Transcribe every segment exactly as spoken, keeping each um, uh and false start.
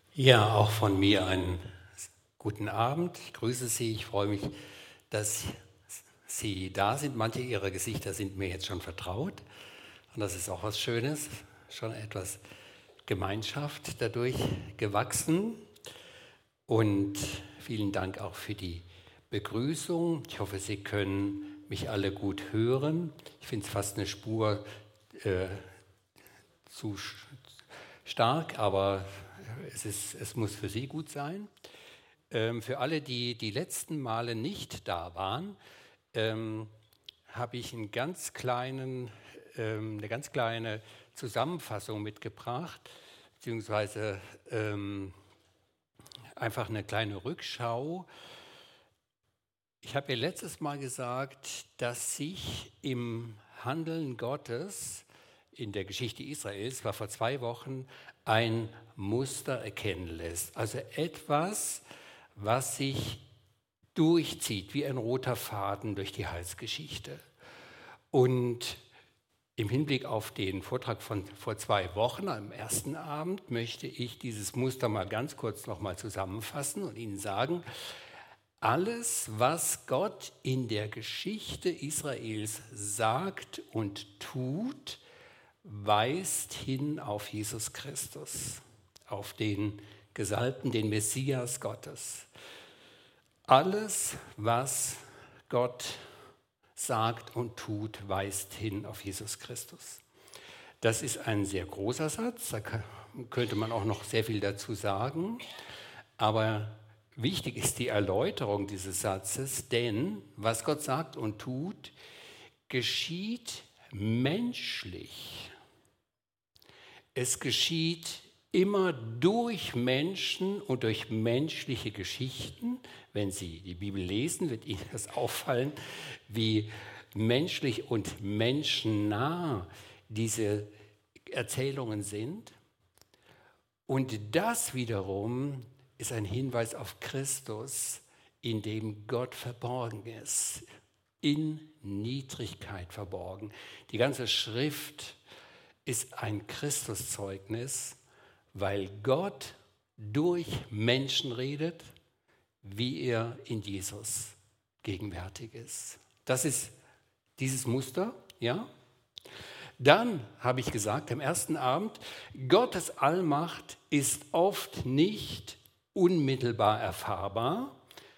Ja, auch von mir einen guten Abend. Ich grüße Sie. Ich freue mich, dass Sie da sind. Manche Ihrer Gesichter sind mir jetzt schon vertraut. Und das ist auch was Schönes. Schon etwas Gemeinschaft dadurch gewachsen. Und vielen Dank auch für die Begrüßung. Ich hoffe, Sie können mich alle gut hören. Ich finde es fast eine Spur äh, zu stark, aber es, ist, es muss für Sie gut sein. Ähm, für alle, die die letzten Male nicht da waren, ähm, habe ich einen ganz kleinen, ähm, eine ganz kleine Zusammenfassung mitgebracht, beziehungsweise ähm, einfach eine kleine Rückschau. Ich habe ja letztes Mal gesagt, dass sich im Handeln Gottes in der Geschichte Israels, war vor zwei Wochen, ein Muster erkennen lässt. Also etwas, was sich durchzieht wie ein roter Faden durch die Heilsgeschichte. Und im Hinblick auf den Vortrag von vor zwei Wochen, am ersten Abend, möchte ich dieses Muster mal ganz kurz nochmal zusammenfassen und Ihnen sagen, alles, was Gott in der Geschichte Israels sagt und tut, weist hin auf Jesus Christus, auf den Gesalbten, den Messias Gottes. Alles, was Gott sagt und tut, weist hin auf Jesus Christus. Das ist ein sehr großer Satz, da könnte man auch noch sehr viel dazu sagen, aber wichtig ist die Erläuterung dieses Satzes, denn was Gott sagt und tut, geschieht menschlich. Es geschieht immer durch Menschen und durch menschliche Geschichten. Wenn Sie die Bibel lesen, wird Ihnen das auffallen, wie menschlich und menschennah diese Erzählungen sind. Und das wiederum ist ein Hinweis auf Christus, in dem Gott verborgen ist, in Niedrigkeit verborgen. Die ganze Schrift ist ein Christuszeugnis, weil Gott durch Menschen redet, wie er in Jesus gegenwärtig ist. Das ist dieses Muster, ja? Dann habe ich gesagt am ersten Abend, Gottes Allmacht ist oft nicht unmittelbar erfahrbar.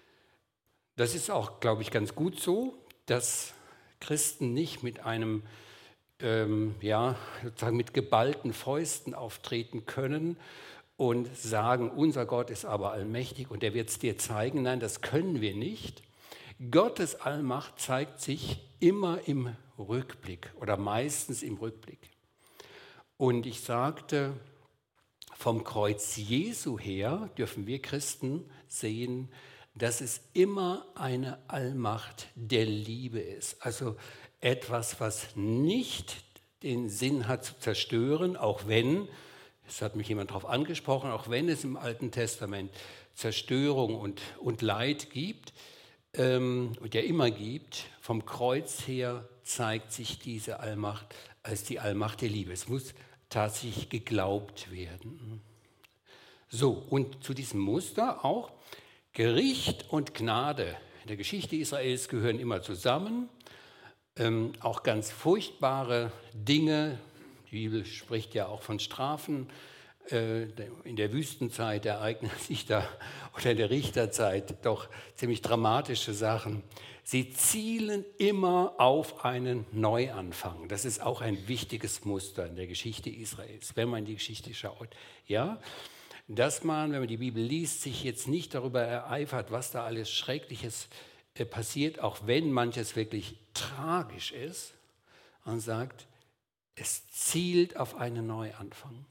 Das ist auch, glaube ich, ganz gut so, dass Christen nicht mit einem ähm, ja, sozusagen mit geballten Fäusten auftreten können und sagen, unser Gott ist aber allmächtig und er wird es dir zeigen. Nein, das können wir nicht. Gottes Allmacht zeigt sich immer im Rückblick oder meistens im Rückblick. Und ich sagte, vom Kreuz Jesu her dürfen wir Christen sehen, dass es immer eine Allmacht der Liebe ist. Also etwas, was nicht den Sinn hat zu zerstören, auch wenn, es hat mich jemand darauf angesprochen, auch wenn es im Alten Testament Zerstörung und, und Leid gibt, ähm, und ja immer gibt, vom Kreuz her zeigt sich diese Allmacht als die Allmacht der Liebe. Es muss tatsächlich geglaubt werden. So, und zu diesem Muster auch, Gericht und Gnade in der Geschichte Israels gehören immer zusammen. Ähm, auch ganz furchtbare Dinge, die Bibel spricht ja auch von Strafen, äh, in der Wüstenzeit ereignen sich da, oder in der Richterzeit, doch ziemlich dramatische Sachen. Sie zielen immer auf einen Neuanfang. Das ist auch ein wichtiges Muster in der Geschichte Israels, wenn man in die Geschichte schaut. Ja, dass man, wenn man die Bibel liest, sich jetzt nicht darüber ereifert, was da alles Schreckliches passiert, auch wenn manches wirklich tragisch ist, und sagt, es zielt auf einen Neuanfang.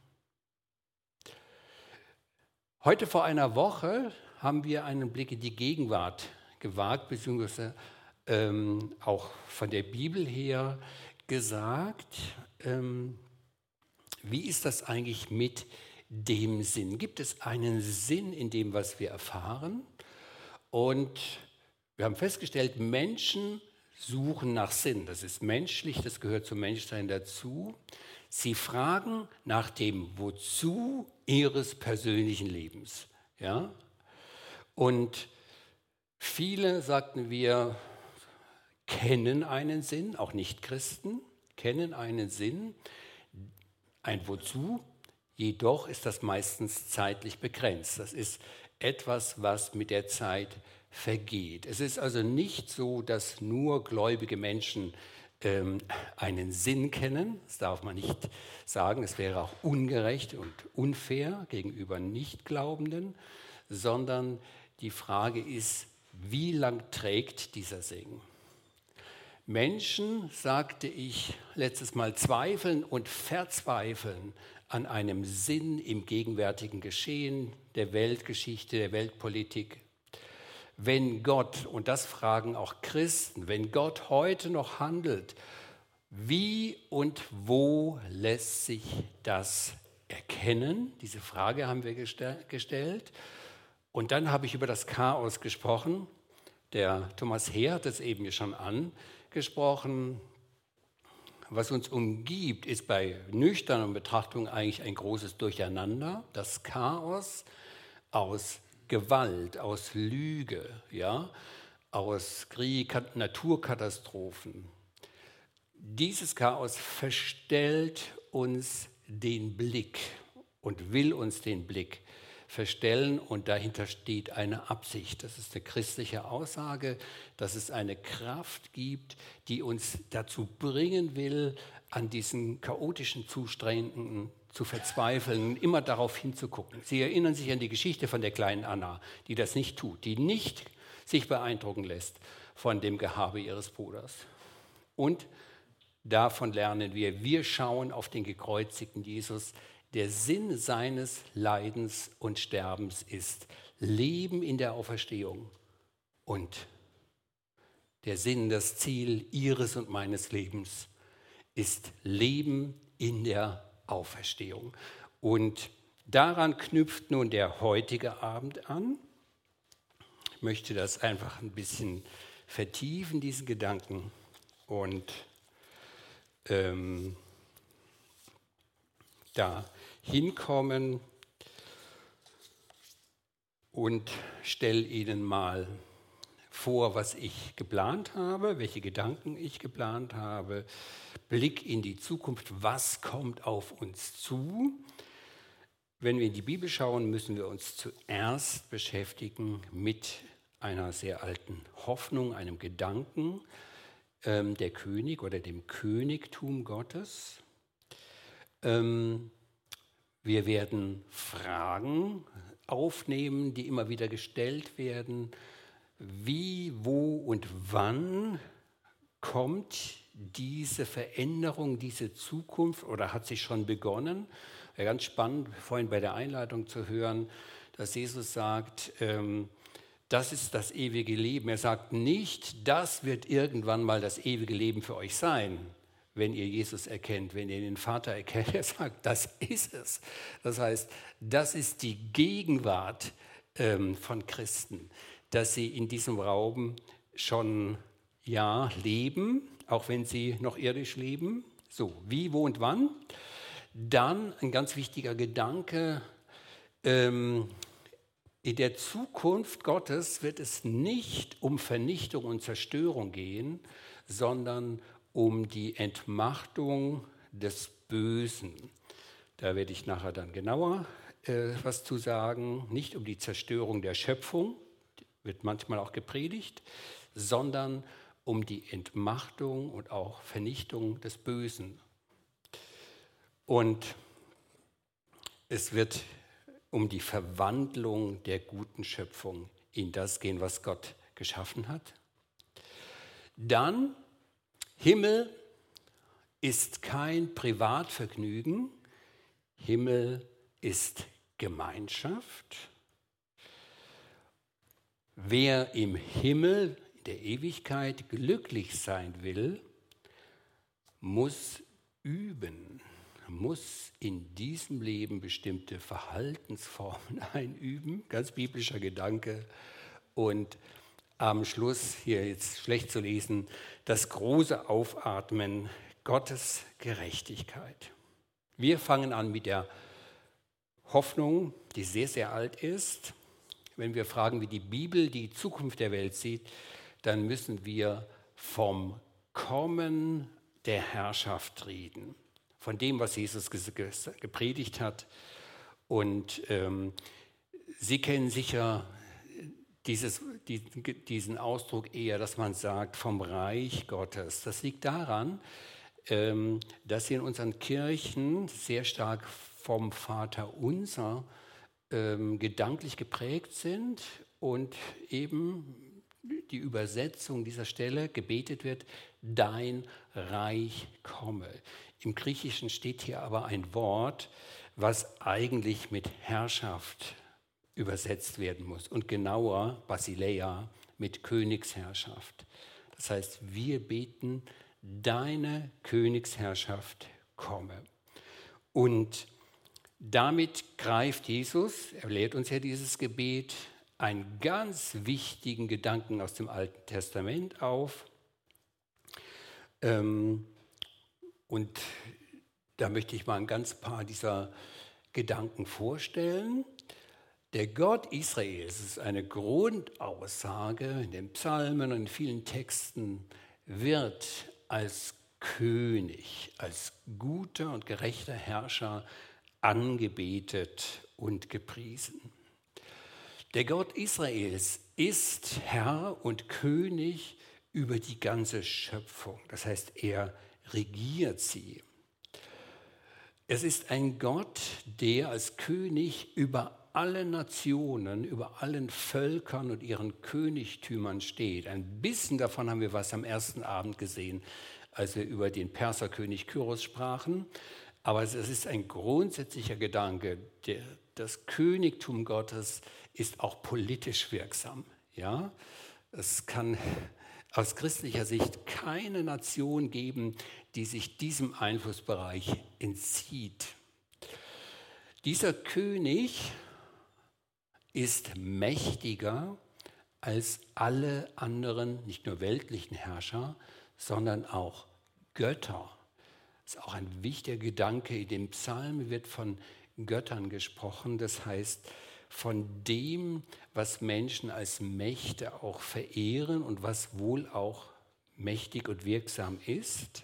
Heute vor einer Woche haben wir einen Blick in die Gegenwart gewagt, beziehungsweise ähm, auch von der Bibel her gesagt, ähm, wie ist das eigentlich mit dem Sinn? Gibt es einen Sinn in dem, was wir erfahren? Und wir haben festgestellt, Menschen suchen nach Sinn. Das ist menschlich, das gehört zum Menschsein dazu. Sie fragen nach dem Wozu ihres persönlichen Lebens. Ja? Und viele, sagten wir, kennen einen Sinn, auch Nichtchristen, kennen einen Sinn, ein Wozu, jedoch ist das meistens zeitlich begrenzt. Das ist etwas, was mit der Zeit vergeht. Es ist also nicht so, dass nur gläubige Menschen ähm, einen Sinn kennen. Das darf man nicht sagen. Es wäre auch ungerecht und unfair gegenüber Nichtglaubenden, sondern die Frage ist, wie lang trägt dieser Sinn? Menschen, sagte ich letztes Mal, zweifeln und verzweifeln an einem Sinn im gegenwärtigen Geschehen der Weltgeschichte, der Weltpolitik. Wenn Gott, und das fragen auch Christen, wenn Gott heute noch handelt, wie und wo lässt sich das erkennen? Diese Frage haben wir gestellt. Und dann habe ich über das Chaos gesprochen. Der Thomas Heer hat es eben schon angesprochen. Was uns umgibt, ist bei nüchterner Betrachtung eigentlich ein großes Durcheinander. Das Chaos aus Gewalt, aus Lüge, ja, aus Krieg, Naturkatastrophen. Dieses Chaos verstellt uns den Blick und will uns den Blick verstellen, und dahinter steht eine Absicht. Das ist eine christliche Aussage, dass es eine Kraft gibt, die uns dazu bringen will, an diesen chaotischen Zuständen zu verzweifeln, immer darauf hinzugucken. Sie erinnern sich an die Geschichte von der kleinen Anna, die das nicht tut, die nicht sich beeindrucken lässt von dem Gehabe ihres Bruders. Und davon lernen wir, wir schauen auf den gekreuzigten Jesus. Der Sinn seines Leidens und Sterbens ist Leben in der Auferstehung. Und der Sinn, das Ziel ihres und meines Lebens ist Leben in der Auferstehung. Und daran knüpft nun der heutige Abend an. Ich möchte das einfach ein bisschen vertiefen, diesen Gedanken, und ähm, da hinkommen und stelle Ihnen mal vor, was ich geplant habe, welche Gedanken ich geplant habe, Blick in die Zukunft, was kommt auf uns zu. Wenn wir in die Bibel schauen, müssen wir uns zuerst beschäftigen mit einer sehr alten Hoffnung, einem Gedanken, ähm, der König oder dem Königtum Gottes. Ähm, wir werden Fragen aufnehmen, die immer wieder gestellt werden. Wie, wo und wann kommt diese Veränderung, diese Zukunft, oder hat sie schon begonnen? Ja, ganz spannend, vorhin bei der Einleitung zu hören, dass Jesus sagt, ähm, das ist das ewige Leben. Er sagt nicht, das wird irgendwann mal das ewige Leben für euch sein, wenn ihr Jesus erkennt, wenn ihr den Vater erkennt. Er sagt, das ist es. Das heißt, das ist die Gegenwart ähm, von Christen, dass sie in diesem Raum schon ja leben, auch wenn sie noch irdisch leben. So, wie, wo und wann? Dann ein ganz wichtiger Gedanke, ähm, in der Zukunft Gottes wird es nicht um Vernichtung und Zerstörung gehen, sondern um die Entmachtung des Bösen. Da werde ich nachher dann genauer äh, was zu sagen. Nicht um die Zerstörung der Schöpfung, wird manchmal auch gepredigt, sondern um die Entmachtung und auch Vernichtung des Bösen. Und es wird um die Verwandlung der guten Schöpfung in das gehen, was Gott geschaffen hat. Dann, Himmel ist kein Privatvergnügen, Himmel ist Gemeinschaft. Wer im Himmel, in der Ewigkeit glücklich sein will, muss üben, muss in diesem Leben bestimmte Verhaltensformen einüben, ganz biblischer Gedanke. Und am Schluss, hier jetzt schlecht zu lesen, das große Aufatmen Gottes Gerechtigkeit. Wir fangen an mit der Hoffnung, die sehr, sehr alt ist. Wenn wir fragen, wie die Bibel die Zukunft der Welt sieht, dann müssen wir vom Kommen der Herrschaft reden, von dem, was Jesus gepredigt hat. Und ähm, Sie kennen sicher dieses, die, diesen Ausdruck eher, dass man sagt, vom Reich Gottes. Das liegt daran, ähm, dass wir in unseren Kirchen sehr stark vom Vater Unser ähm, gedanklich geprägt sind und eben die Übersetzung dieser Stelle gebetet wird, dein Reich komme. Im Griechischen steht hier aber ein Wort, was eigentlich mit Herrschaft übersetzt werden muss und genauer Basileia mit Königsherrschaft. Das heißt, wir beten, deine Königsherrschaft komme. Und damit greift Jesus, er lehrt uns ja dieses Gebet, einen ganz wichtigen Gedanken aus dem Alten Testament auf. Ähm, und da möchte ich mal ein ganz paar dieser Gedanken vorstellen. Der Gott Israels ist eine Grundaussage in den Psalmen und in vielen Texten, wird als König, als guter und gerechter Herrscher angebetet und gepriesen. Der Gott Israels ist Herr und König über die ganze Schöpfung. Das heißt, er regiert sie. Es ist ein Gott, der als König über alle Nationen, über allen Völkern und ihren Königtümern steht. Ein bisschen davon haben wir was am ersten Abend gesehen, als wir über den Perserkönig Kyros sprachen. Aber es ist ein grundsätzlicher Gedanke. Der, das Königtum Gottes ist auch politisch wirksam. Ja? Es kann aus christlicher Sicht keine Nation geben, die sich diesem Einflussbereich entzieht. Dieser König ist mächtiger als alle anderen, nicht nur weltlichen Herrscher, sondern auch Götter. Das ist auch ein wichtiger Gedanke. In dem Psalm wird von Göttern gesprochen, das heißt von dem, was Menschen als Mächte auch verehren und was wohl auch mächtig und wirksam ist.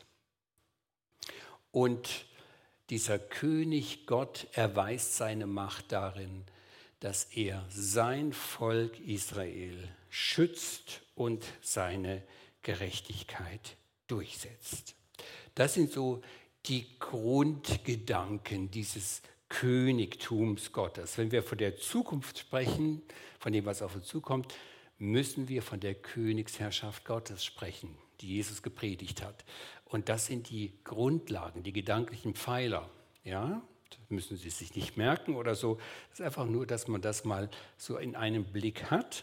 Und dieser König Gott erweist seine Macht darin, dass er sein Volk Israel schützt und seine Gerechtigkeit durchsetzt. Das sind so die Grundgedanken dieses Königtums Gottes. Wenn wir von der Zukunft sprechen, von dem, was auf uns zukommt, müssen wir von der Königsherrschaft Gottes sprechen, die Jesus gepredigt hat. Und das sind die Grundlagen, die gedanklichen Pfeiler. Ja? Das müssen Sie sich nicht merken oder so. Das ist einfach nur, dass man das mal so in einem Blick hat.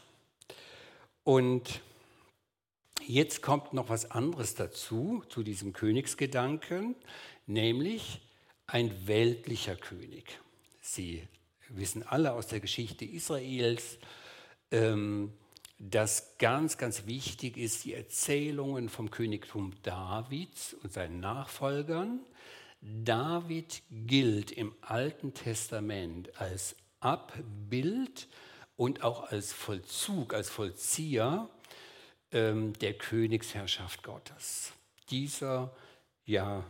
Und jetzt kommt noch was anderes dazu, zu diesem Königsgedanken, nämlich ein weltlicher König. Sie wissen alle aus der Geschichte Israels, ähm, dass ganz, ganz wichtig ist, die Erzählungen vom Königtum Davids und seinen Nachfolgern. David gilt im Alten Testament als Abbild und auch als Vollzug, als Vollzieher ähm, der Königsherrschaft Gottes. Dieser ja,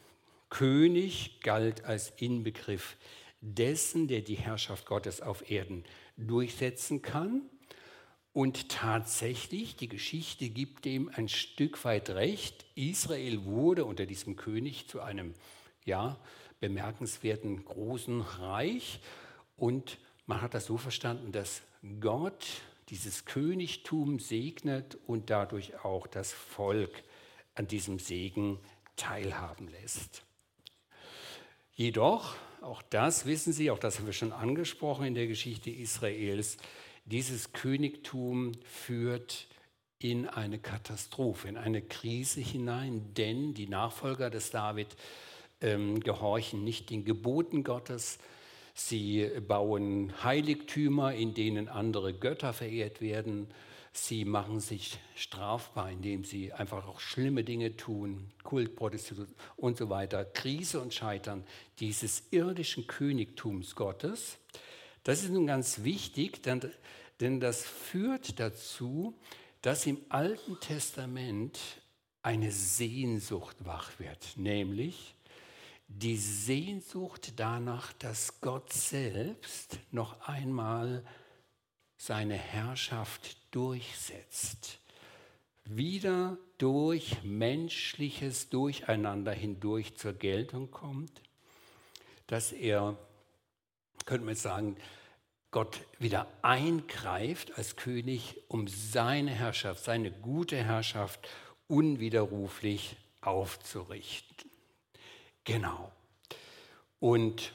König galt als Inbegriff dessen, der die Herrschaft Gottes auf Erden durchsetzen kann. Und tatsächlich, die Geschichte gibt dem ein Stück weit recht. Israel wurde unter diesem König zu einem ja, bemerkenswerten großen Reich. Und man hat das so verstanden, dass Gott dieses Königtum segnet und dadurch auch das Volk an diesem Segen teilhaben lässt. Jedoch, auch das wissen Sie, auch das haben wir schon angesprochen in der Geschichte Israels, dieses Königtum führt in eine Katastrophe, in eine Krise hinein, denn die Nachfolger des David ähm, gehorchen nicht den Geboten Gottes. Sie bauen Heiligtümer, in denen andere Götter verehrt werden. Sie machen sich strafbar, indem sie einfach auch schlimme Dinge tun, Kult, Prostitution und so weiter. Krise und Scheitern dieses irdischen Königtums Gottes. Das ist nun ganz wichtig, denn, denn das führt dazu, dass im Alten Testament eine Sehnsucht wach wird, nämlich die Sehnsucht danach, dass Gott selbst noch einmal seine Herrschaft durchsetzt, wieder durch menschliches Durcheinander hindurch zur Geltung kommt, dass er, könnte man jetzt sagen, Gott wieder eingreift als König, um seine Herrschaft, seine gute Herrschaft unwiderruflich aufzurichten. Genau. Und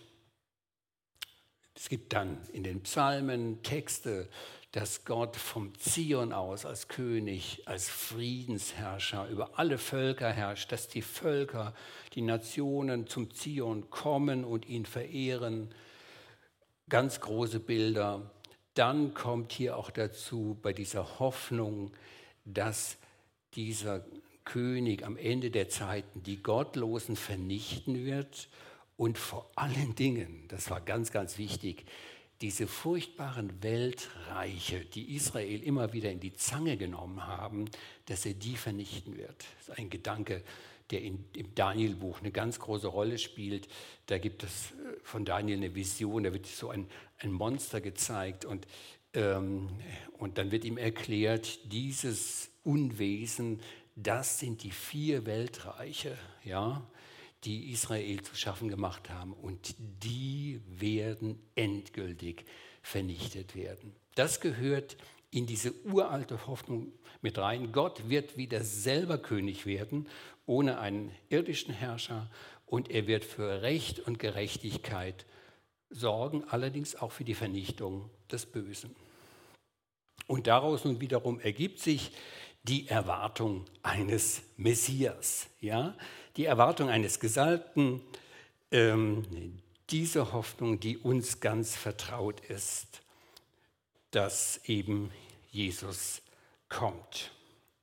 es gibt dann in den Psalmen Texte, dass Gott vom Zion aus als König, als Friedensherrscher über alle Völker herrscht, dass die Völker, die Nationen zum Zion kommen und ihn verehren. Ganz große Bilder. Dann kommt hier auch dazu bei dieser Hoffnung, dass dieser König am Ende der Zeiten die Gottlosen vernichten wird und vor allen Dingen, das war ganz, ganz wichtig, diese furchtbaren Weltreiche, die Israel immer wieder in die Zange genommen haben, dass er die vernichten wird. Das ist ein Gedanke, der in, im Daniel-Buch eine ganz große Rolle spielt. Da gibt es von Daniel eine Vision, da wird so ein, ein Monster gezeigt und, ähm, und dann wird ihm erklärt, dieses Unwesen, das sind die vier Weltreiche, ja, die Israel zu schaffen gemacht haben und die werden endgültig vernichtet werden. Das gehört in diese uralte Hoffnung mit rein. Gott wird wieder selber König werden, ohne einen irdischen Herrscher und er wird für Recht und Gerechtigkeit sorgen, allerdings auch für die Vernichtung des Bösen. Und daraus nun wiederum ergibt sich die Erwartung eines Messias, ja, die Erwartung eines Gesalbten, ähm, diese Hoffnung, die uns ganz vertraut ist, dass eben Jesus kommt.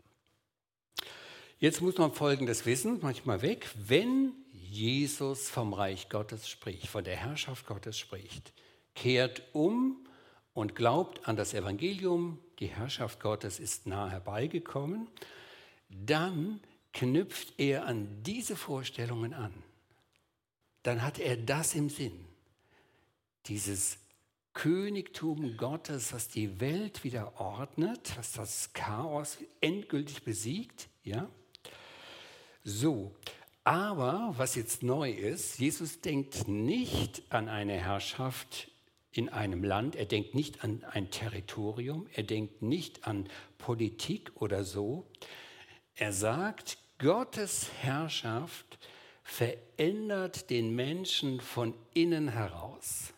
Jetzt muss man Folgendes wissen, manchmal weg, wenn Jesus vom Reich Gottes spricht, von der Herrschaft Gottes spricht, kehrt um und glaubt an das Evangelium, die Herrschaft Gottes ist nah herbeigekommen, dann knüpft er an diese Vorstellungen an. Dann hat er das im Sinn, dieses Königtum Gottes, was die Welt wieder ordnet, was das Chaos endgültig besiegt. Ja? So, aber was jetzt neu ist, Jesus denkt nicht an eine Herrschaft in einem Land, er denkt nicht an ein Territorium, er denkt nicht an Politik oder so. Er sagt, Gottes Herrschaft verändert den Menschen von innen heraus.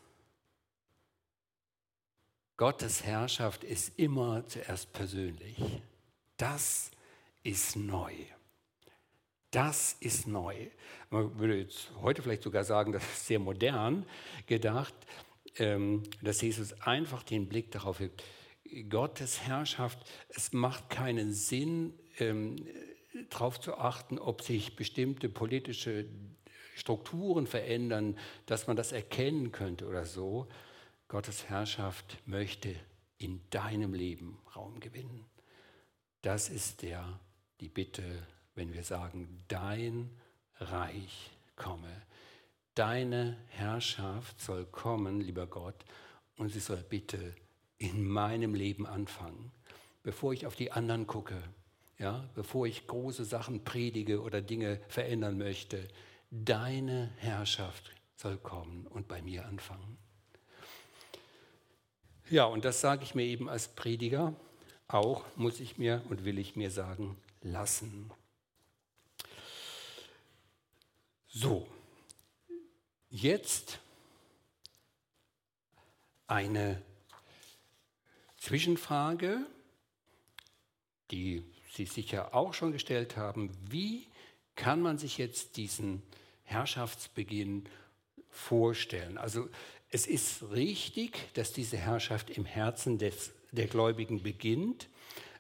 Gottes Herrschaft ist immer zuerst persönlich. Das ist neu. Das ist neu. Man würde jetzt heute vielleicht sogar sagen, das ist sehr modern gedacht, dass Jesus einfach den Blick darauf hebt. Gottes Herrschaft, es macht keinen Sinn, darauf zu achten, ob sich bestimmte politische Strukturen verändern, dass man das erkennen könnte oder so. Gottes Herrschaft möchte in deinem Leben Raum gewinnen. Das ist der, die Bitte, wenn wir sagen, dein Reich komme. Deine Herrschaft soll kommen, lieber Gott, und sie soll bitte in meinem Leben anfangen, bevor ich auf die anderen gucke. Ja, bevor ich große Sachen predige oder Dinge verändern möchte, deine Herrschaft soll kommen und bei mir anfangen. Ja, und das sage ich mir eben als Prediger, auch muss ich mir und will ich mir sagen lassen. So, jetzt eine Zwischenfrage, die Sie sicher auch schon gestellt haben. Wie kann man sich jetzt diesen Herrschaftsbeginn vorstellen? Also es ist richtig, dass diese Herrschaft im Herzen des, der Gläubigen beginnt.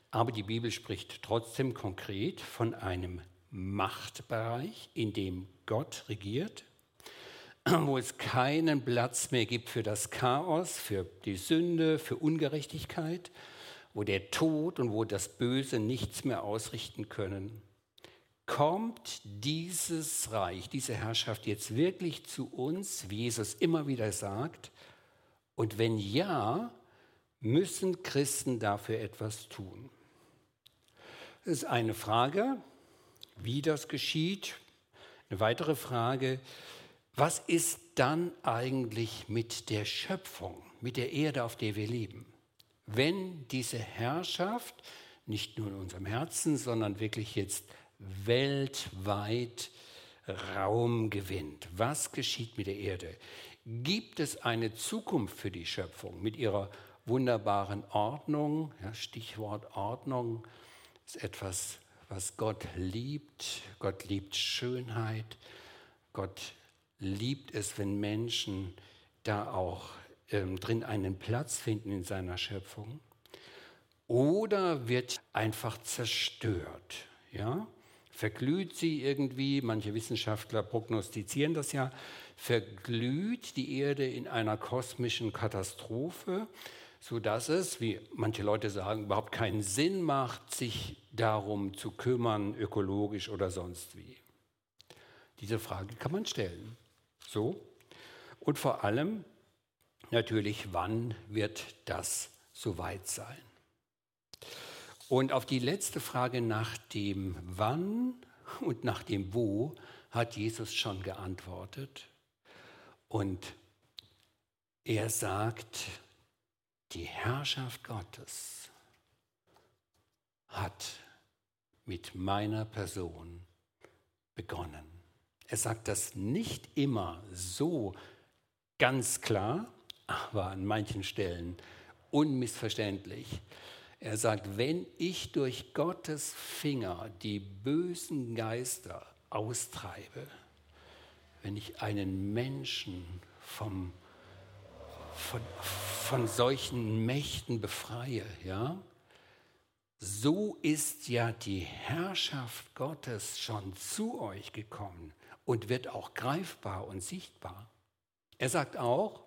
Aber die Bibel spricht trotzdem konkret von einem Machtbereich, in dem Gott regiert, wo es keinen Platz mehr gibt für das Chaos, für die Sünde, für Ungerechtigkeit, wo der Tod und wo das Böse nichts mehr ausrichten können. Kommt dieses Reich, diese Herrschaft jetzt wirklich zu uns, wie Jesus immer wieder sagt? Und wenn ja, müssen Christen dafür etwas tun? Das ist eine Frage, wie das geschieht. Eine weitere Frage, was ist dann eigentlich mit der Schöpfung, mit der Erde, auf der wir leben? Wenn diese Herrschaft nicht nur in unserem Herzen, sondern wirklich jetzt weltweit Raum gewinnt, was geschieht mit der Erde? Gibt es eine Zukunft für die Schöpfung mit ihrer wunderbaren Ordnung? Ja, Stichwort Ordnung ist etwas, was Gott liebt. Gott liebt Schönheit. Gott liebt es, wenn Menschen da auch ähm, drin einen Platz finden in seiner Schöpfung. Oder wird einfach zerstört, ja? Verglüht sie irgendwie, manche Wissenschaftler prognostizieren das ja, verglüht die Erde in einer kosmischen Katastrophe, sodass es, wie manche Leute sagen, überhaupt keinen Sinn macht, sich darum zu kümmern, ökologisch oder sonst wie. Diese Frage kann man stellen. So. Und vor allem natürlich, wann wird das soweit sein? Und auf die letzte Frage nach dem Wann und nach dem Wo hat Jesus schon geantwortet. Und er sagt, die Herrschaft Gottes hat mit meiner Person begonnen. Er sagt das nicht immer so ganz klar, aber an manchen Stellen unmissverständlich. Er sagt, wenn ich durch Gottes Finger die bösen Geister austreibe, wenn ich einen Menschen vom, von, von solchen Mächten befreie, ja, so ist ja die Herrschaft Gottes schon zu euch gekommen und wird auch greifbar und sichtbar. Er sagt auch,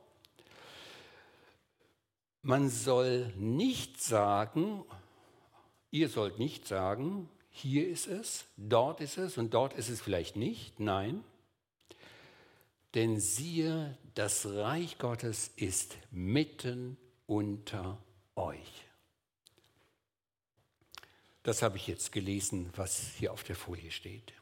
man soll nicht sagen, ihr sollt nicht sagen, hier ist es, dort ist es und dort ist es vielleicht nicht. Nein, denn siehe, das Reich Gottes ist mitten unter euch. Das habe ich jetzt gelesen, was hier auf der Folie steht.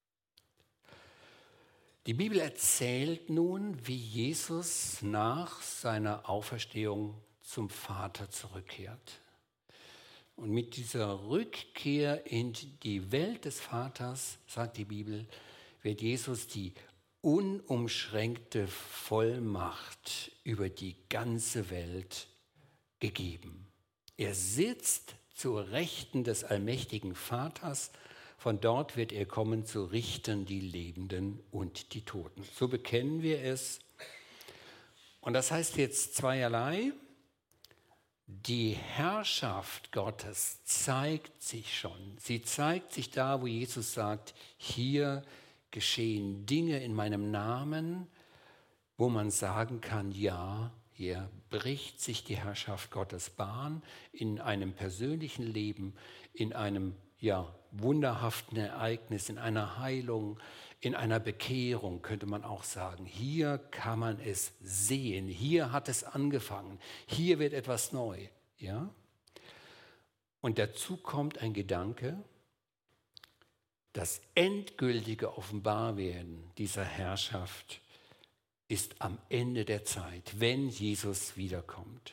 Die Bibel erzählt nun, wie Jesus nach seiner Auferstehung zum Vater zurückkehrt. Und mit dieser Rückkehr in die Welt des Vaters, sagt die Bibel, wird Jesus die unumschränkte Vollmacht über die ganze Welt gegeben. Er sitzt zur Rechten des allmächtigen Vaters. Von dort wird er kommen, zu richten die Lebenden und die Toten. So bekennen wir es. Und das heißt jetzt zweierlei. Die Herrschaft Gottes zeigt sich schon. Sie zeigt sich da, wo Jesus sagt, hier geschehen Dinge in meinem Namen, wo man sagen kann, ja, hier bricht sich die Herrschaft Gottes Bahn in einem persönlichen Leben, in einem ja, wunderhaften Ereignis, in einer Heilung, in einer Bekehrung, könnte man auch sagen. Hier kann man es sehen, hier hat es angefangen, hier wird etwas neu. Ja? Und dazu kommt ein Gedanke, das endgültige Offenbarwerden dieser Herrschaft ist am Ende der Zeit, wenn Jesus wiederkommt.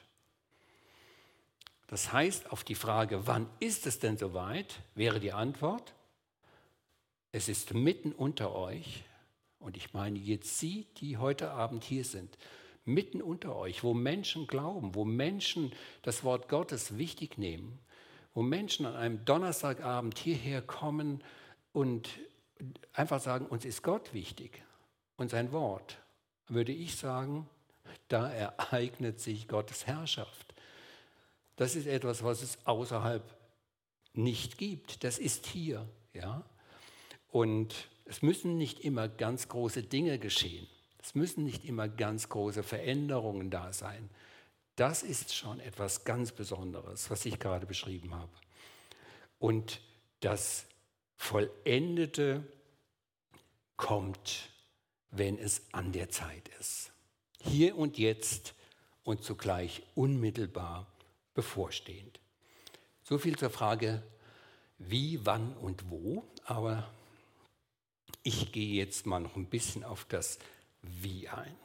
Das heißt, auf die Frage, wann ist es denn soweit, wäre die Antwort, es ist mitten unter euch, und ich meine jetzt Sie, die heute Abend hier sind, mitten unter euch, wo Menschen glauben, wo Menschen das Wort Gottes wichtig nehmen, wo Menschen an einem Donnerstagabend hierher kommen und einfach sagen, uns ist Gott wichtig und sein Wort, würde ich sagen, da ereignet sich Gottes Herrschaft. Das ist etwas, was es außerhalb nicht gibt. Das ist hier. Ja? Und es müssen nicht immer ganz große Dinge geschehen. Es müssen nicht immer ganz große Veränderungen da sein. Das ist schon etwas ganz Besonderes, was ich gerade beschrieben habe. Und das Vollendete kommt, wenn es an der Zeit ist. Hier und jetzt und zugleich unmittelbar bevorstehend. So viel zur Frage, wie, wann und wo. Aber ich gehe jetzt mal noch ein bisschen auf das Wie ein.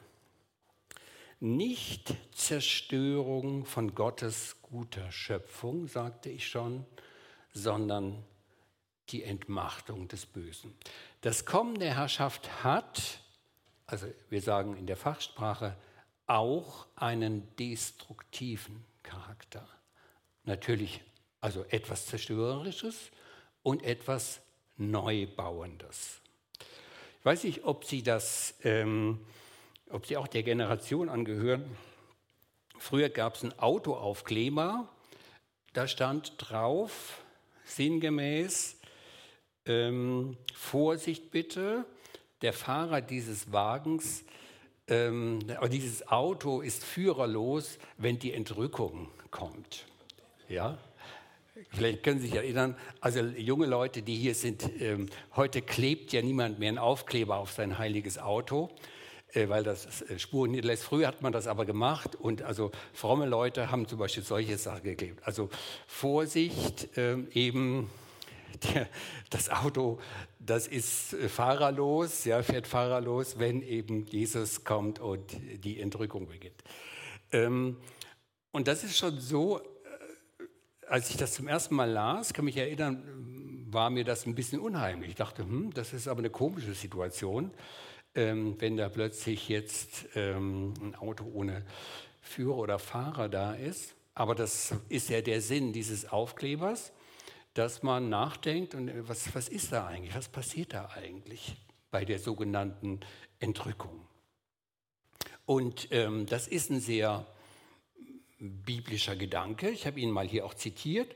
Nicht Zerstörung von Gottes guter Schöpfung, sagte ich schon, sondern die Entmachtung des Bösen. Das Kommen der Herrschaft hat, also wir sagen in der Fachsprache, auch einen destruktiven Charakter. Natürlich also etwas Zerstörerisches und etwas Neubauendes. Ich weiß nicht, ob Sie das, ähm, ob Sie auch der Generation angehören. Früher gab es einen Autoaufkleber, da stand drauf, sinngemäß, ähm, Vorsicht bitte, der Fahrer dieses Wagens, ähm, dieses Auto ist führerlos, wenn die Entrückung kommt. Ja? Vielleicht können Sie sich erinnern, also junge Leute, die hier sind, ähm, heute klebt ja niemand mehr einen Aufkleber auf sein heiliges Auto, äh, weil das äh, Spuren hinterlässt. Früher hat man das aber gemacht und also fromme Leute haben zum Beispiel solche Sachen geklebt. Also Vorsicht, äh, eben der, das Auto, das ist äh, fahrerlos, ja, fährt fahrerlos, wenn eben Jesus kommt und die Entrückung beginnt. Ähm, und das ist schon so. Als ich das zum ersten Mal las, kann mich erinnern, war mir das ein bisschen unheimlich. Ich dachte, hm, das ist aber eine komische Situation, ähm, wenn da plötzlich jetzt ähm, ein Auto ohne Führer oder Fahrer da ist. Aber das ist ja der Sinn dieses Aufklebers, dass man nachdenkt, und was, was ist da eigentlich, was passiert da eigentlich bei der sogenannten Entrückung. Und ähm, das ist ein sehr biblischer Gedanke. Ich habe ihn mal hier auch zitiert.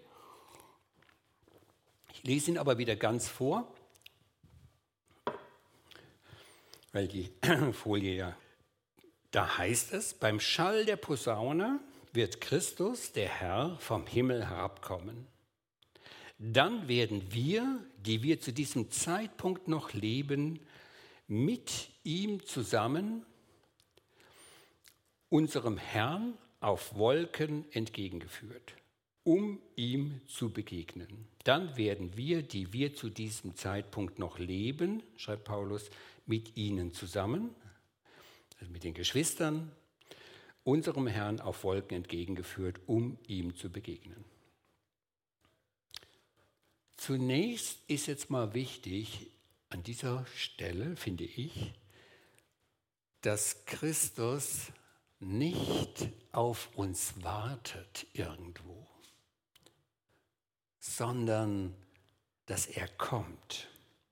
Ich lese ihn aber wieder ganz vor, weil die Folie ja, da heißt es, beim Schall der Posaune wird Christus, der Herr, vom Himmel herabkommen. Dann werden wir, die wir zu diesem Zeitpunkt noch leben, mit ihm zusammen unserem Herrn auf Wolken entgegengeführt, um ihm zu begegnen. Dann werden wir, die wir zu diesem Zeitpunkt noch leben, schreibt Paulus, mit ihnen zusammen, also mit den Geschwistern, unserem Herrn auf Wolken entgegengeführt, um ihm zu begegnen. Zunächst ist jetzt mal wichtig, an dieser Stelle, finde ich, dass Christus nicht auf uns wartet irgendwo, sondern dass er kommt,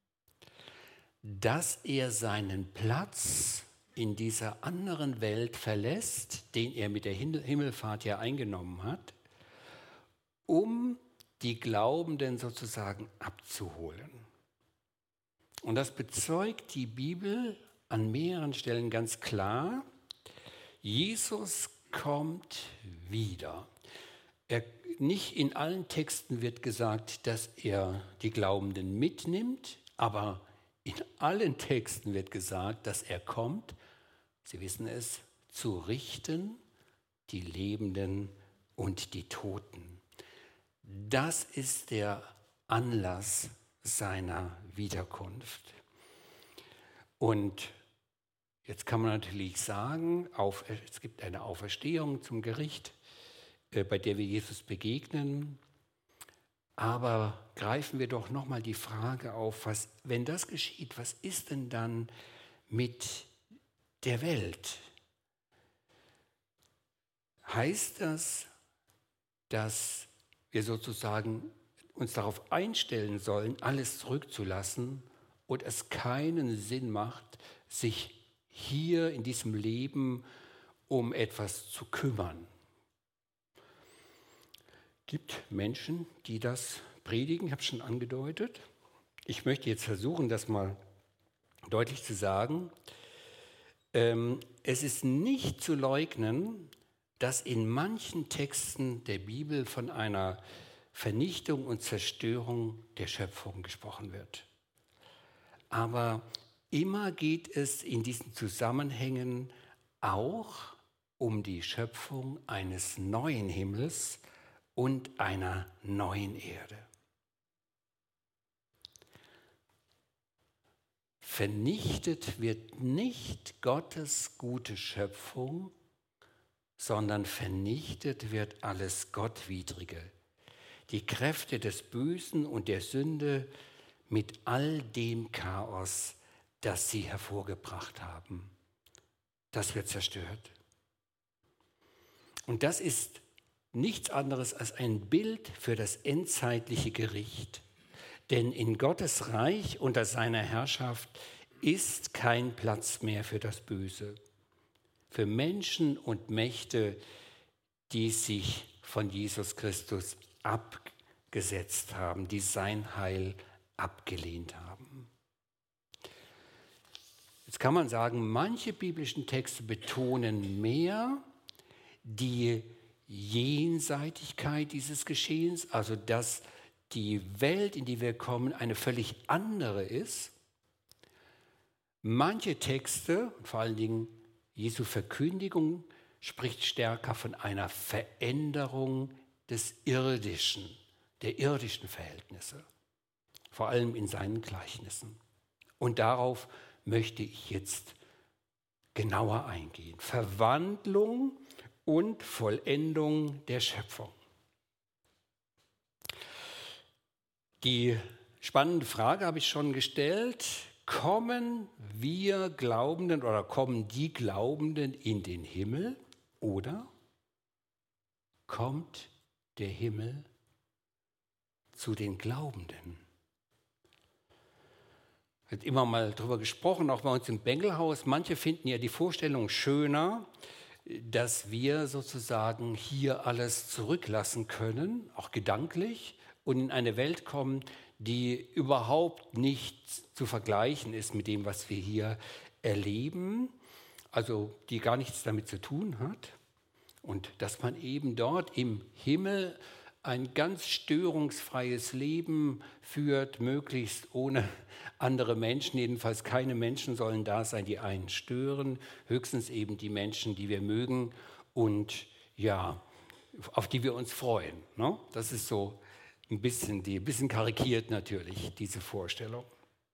dass er seinen Platz in dieser anderen Welt verlässt, den er mit der Himmelfahrt ja eingenommen hat, um die Glaubenden sozusagen abzuholen. Und das bezeugt die Bibel an mehreren Stellen ganz klar. Jesus kommt wieder. Er, nicht in allen Texten wird gesagt, dass er die Glaubenden mitnimmt, aber in allen Texten wird gesagt, dass er kommt, Sie wissen es, zu richten die Lebenden und die Toten. Das ist der Anlass seiner Wiederkunft. Und jetzt kann man natürlich sagen, auf, es gibt eine Auferstehung zum Gericht, äh, bei der wir Jesus begegnen. Aber greifen wir doch nochmal die Frage auf, was, wenn das geschieht, was ist denn dann mit der Welt? Heißt das, dass wir sozusagen uns darauf einstellen sollen, alles zurückzulassen und es keinen Sinn macht, sich hier in diesem Leben um etwas zu kümmern? Es gibt Menschen, die das predigen, ich habe es schon angedeutet. Ich möchte jetzt versuchen, das mal deutlich zu sagen. Ähm, es ist nicht zu leugnen, dass in manchen Texten der Bibel von einer Vernichtung und Zerstörung der Schöpfung gesprochen wird. Aber immer geht es in diesen Zusammenhängen auch um die Schöpfung eines neuen Himmels und einer neuen Erde. Vernichtet wird nicht Gottes gute Schöpfung, sondern vernichtet wird alles Gottwidrige, die Kräfte des Bösen und der Sünde mit all dem Chaos, das sie hervorgebracht haben. Das wird zerstört. Und das ist nichts anderes als ein Bild für das endzeitliche Gericht. Denn in Gottes Reich unter seiner Herrschaft ist kein Platz mehr für das Böse, für Menschen und Mächte, die sich von Jesus Christus abgesetzt haben, die sein Heil abgelehnt haben. Jetzt kann man sagen, manche biblischen Texte betonen mehr die Jenseitigkeit dieses Geschehens, also dass die Welt, in die wir kommen, eine völlig andere ist. Manche Texte, vor allen Dingen Jesu Verkündigung, spricht stärker von einer Veränderung des Irdischen, der irdischen Verhältnisse, vor allem in seinen Gleichnissen. Und darauf möchte ich jetzt genauer eingehen. Verwandlung und Vollendung der Schöpfung. Die spannende Frage habe ich schon gestellt. Kommen wir Glaubenden oder kommen die Glaubenden in den Himmel oder kommt der Himmel zu den Glaubenden? Wird immer mal darüber gesprochen, auch bei uns im Bengelhaus. Manche finden ja die Vorstellung schöner, dass wir sozusagen hier alles zurücklassen können, auch gedanklich, und in eine Welt kommen, die überhaupt nicht zu vergleichen ist mit dem, was wir hier erleben, also die gar nichts damit zu tun hat. Und dass man eben dort im Himmel ein ganz störungsfreies Leben führt, möglichst ohne andere Menschen. Jedenfalls keine Menschen sollen da sein, die einen stören, höchstens eben die Menschen, die wir mögen und ja, auf die wir uns freuen. Ne? Das ist so ein bisschen, die, ein bisschen karikiert natürlich, diese Vorstellung.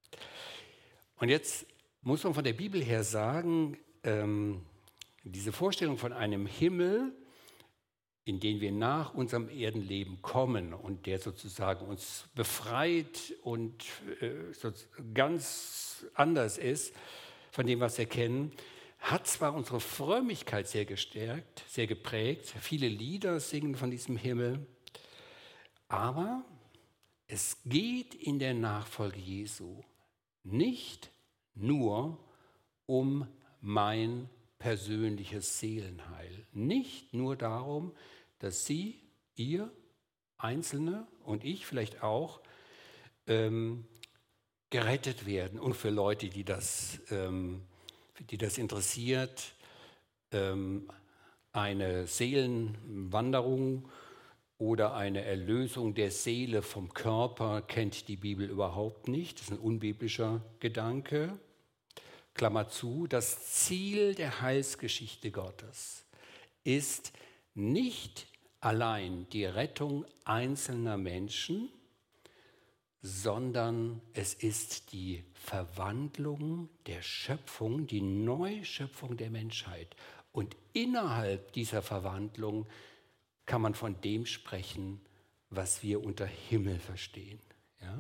Und jetzt muss man von der Bibel her sagen, ähm, diese Vorstellung von einem Himmel, in den wir nach unserem Erdenleben kommen und der sozusagen uns befreit und äh, so ganz anders ist von dem, was wir kennen, hat zwar unsere Frömmigkeit sehr gestärkt, sehr geprägt, viele Lieder singen von diesem Himmel, aber es geht in der Nachfolge Jesu nicht nur um mein persönliches Seelenheil, nicht nur darum, dass Sie, ihr, Einzelne und ich vielleicht auch ähm, gerettet werden. Und für Leute, die das, ähm, die das interessiert, ähm, eine Seelenwanderung oder eine Erlösung der Seele vom Körper kennt die Bibel überhaupt nicht. Das ist ein unbiblischer Gedanke. Klammer zu, das Ziel der Heilsgeschichte Gottes ist nicht allein die Rettung einzelner Menschen, sondern es ist die Verwandlung der Schöpfung, die Neuschöpfung der Menschheit. Und innerhalb dieser Verwandlung kann man von dem sprechen, was wir unter Himmel verstehen. Ja?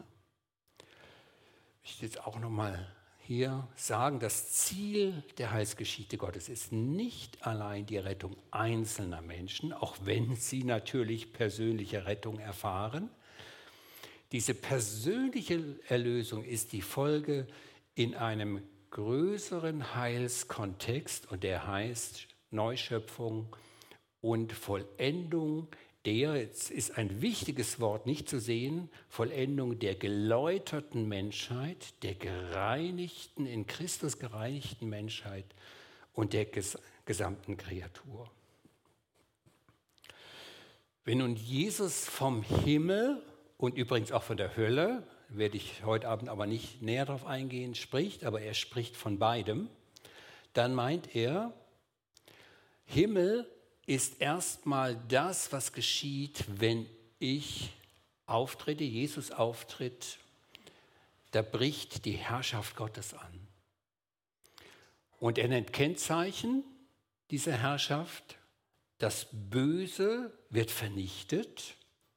Ich will jetzt auch noch mal hier sagen, das Ziel der Heilsgeschichte Gottes ist nicht allein die Rettung einzelner Menschen, auch wenn sie natürlich persönliche Rettung erfahren. Diese persönliche Erlösung ist die Folge in einem größeren Heilskontext und der heißt Neuschöpfung und Vollendung der, jetzt ist ein wichtiges Wort nicht zu sehen, Vollendung der geläuterten Menschheit, der gereinigten, in Christus gereinigten Menschheit und der ges- gesamten Kreatur. Wenn nun Jesus vom Himmel und übrigens auch von der Hölle, werde ich heute Abend aber nicht näher darauf eingehen, spricht, aber er spricht von beidem, dann meint er, Himmel ist erstmal das, was geschieht, wenn ich auftrete, Jesus auftritt, da bricht die Herrschaft Gottes an. Und er nennt Kennzeichen dieser Herrschaft. Das Böse wird vernichtet,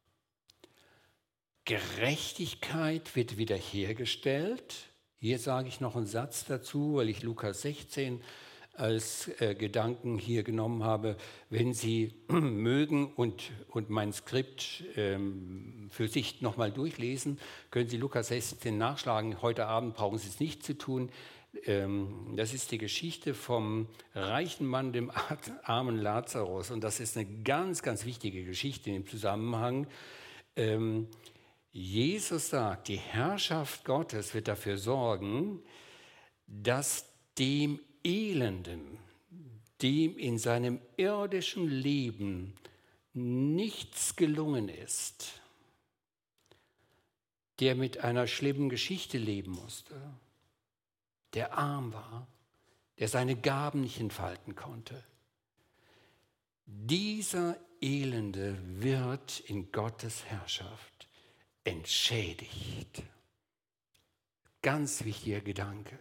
Gerechtigkeit wird wiederhergestellt. Hier sage ich noch einen Satz dazu, weil ich Lukas sechzehn als äh, Gedanken hier genommen habe. Wenn Sie mögen und, und mein Skript ähm, für sich nochmal durchlesen, können Sie Lukas sechzehn nachschlagen. Heute Abend brauchen Sie es nicht zu tun. Ähm, das ist die Geschichte vom reichen Mann, dem armen Lazarus. Und das ist eine ganz, ganz wichtige Geschichte im Zusammenhang. Ähm, Jesus sagt, die Herrschaft Gottes wird dafür sorgen, dass dem Elenden, dem in seinem irdischen Leben nichts gelungen ist, der mit einer schlimmen Geschichte leben musste, der arm war, der seine Gaben nicht entfalten konnte, dieser Elende wird in Gottes Herrschaft entschädigt. Ganz wichtiger Gedanke.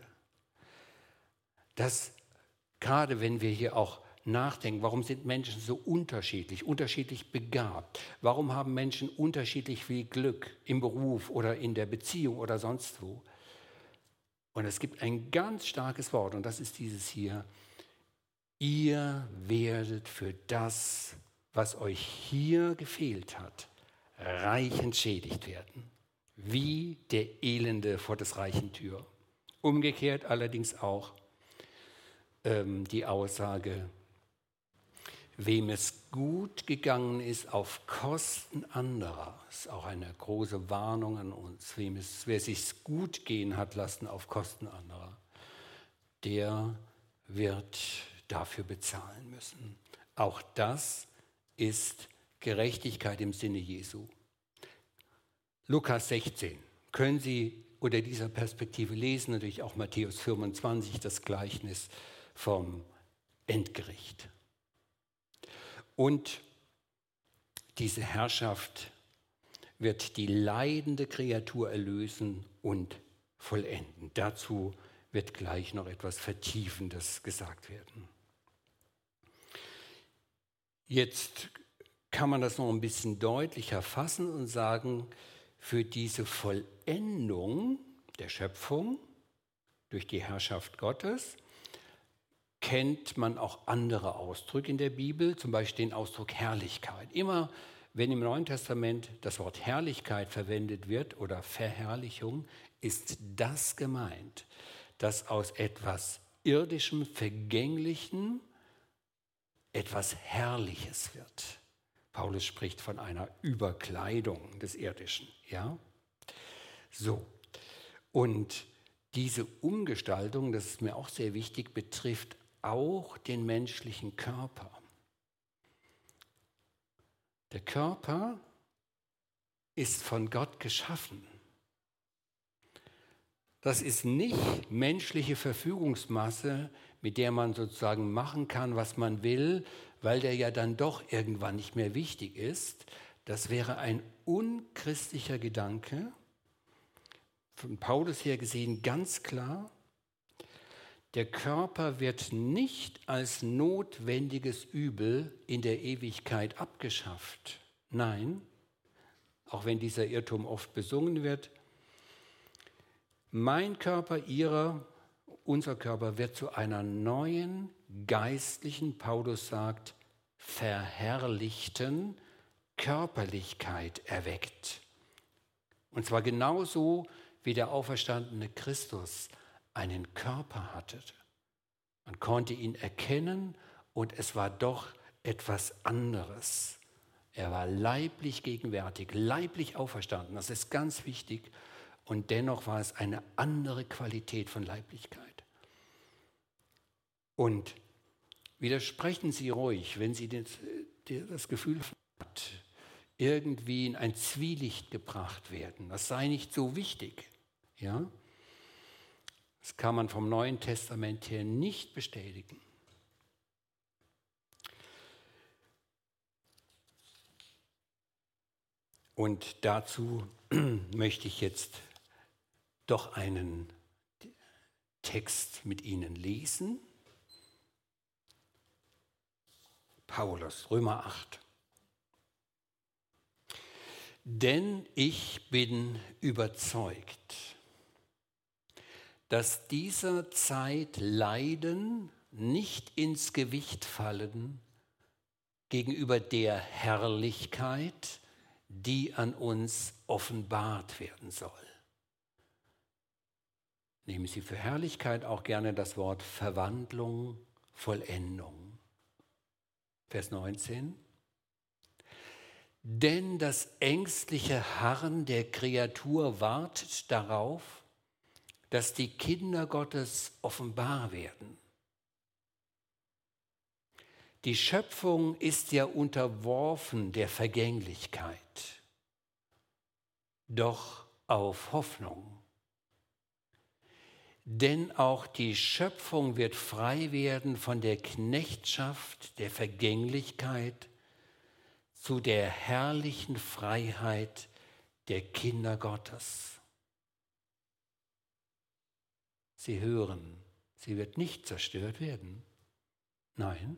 Dass gerade wenn wir hier auch nachdenken, warum sind Menschen so unterschiedlich, unterschiedlich begabt? Warum haben Menschen unterschiedlich viel Glück im Beruf oder in der Beziehung oder sonst wo? Und es gibt ein ganz starkes Wort und das ist dieses hier. Ihr werdet für das, was euch hier gefehlt hat, reich entschädigt werden, wie der Elende vor des reichen Tür. Umgekehrt allerdings auch ähm, die Aussage, wem es gut gegangen ist auf Kosten anderer, ist auch eine große Warnung an uns, wem es, wer sich gut gehen hat lassen auf Kosten anderer, der wird dafür bezahlen müssen. Auch das ist Gerechtigkeit im Sinne Jesu. Lukas sechzehn, können Sie unter dieser Perspektive lesen, natürlich auch Matthäus fünfundzwanzig, das Gleichnis vom Endgericht. Und diese Herrschaft wird die leidende Kreatur erlösen und vollenden. Dazu wird gleich noch etwas Vertiefendes gesagt werden. Jetzt kann man das noch ein bisschen deutlicher fassen und sagen, für diese Vollendung der Schöpfung durch die Herrschaft Gottes kennt man auch andere Ausdrücke in der Bibel, zum Beispiel den Ausdruck Herrlichkeit. Immer wenn im Neuen Testament das Wort Herrlichkeit verwendet wird oder Verherrlichung, ist das gemeint, dass aus etwas Irdischem, Vergänglichem etwas Herrliches wird. Paulus spricht von einer Überkleidung des Irdischen. Ja? So. Und diese Umgestaltung, das ist mir auch sehr wichtig, betrifft auch den menschlichen Körper. Der Körper ist von Gott geschaffen. Das ist nicht menschliche Verfügungsmasse, mit der man sozusagen machen kann, was man will, weil der ja dann doch irgendwann nicht mehr wichtig ist. Das wäre ein unchristlicher Gedanke. Von Paulus her gesehen ganz klar, der Körper wird nicht als notwendiges Übel in der Ewigkeit abgeschafft. Nein, auch wenn dieser Irrtum oft besungen wird, mein Körper, ihrer, unser Körper wird zu einer neuen geistlichen, Paulus sagt, verherrlichten Körperlichkeit erweckt. Und zwar genauso, wie der auferstandene Christus einen Körper hatte. Man konnte ihn erkennen und es war doch etwas anderes Er war leiblich gegenwärtig, leiblich auferstanden. Das ist ganz wichtig. Und dennoch war es eine andere Qualität von Leiblichkeit. Und widersprechen Sie ruhig, wenn Sie das Gefühl haben, irgendwie in ein Zwielicht gebracht werden. Das sei nicht so wichtig. Ja? Das kann man vom Neuen Testament her nicht bestätigen. Und dazu möchte ich jetzt doch einen Text mit Ihnen lesen. Paulus, Römer acht. Denn ich bin überzeugt, dass dieser Zeit Leiden nicht ins Gewicht fallen gegenüber der Herrlichkeit, die an uns offenbart werden soll. Nehmen Sie für Herrlichkeit auch gerne das Wort Verwandlung, Vollendung. Vers neunzehn. Denn das ängstliche Harren der Kreatur wartet darauf, dass die Kinder Gottes offenbar werden. Die Schöpfung ist ja unterworfen der Vergänglichkeit, doch auf Hoffnung. Denn auch die Schöpfung wird frei werden von der Knechtschaft der Vergänglichkeit zu der herrlichen Freiheit der Kinder Gottes. Sie hören, sie wird nicht zerstört werden. Nein,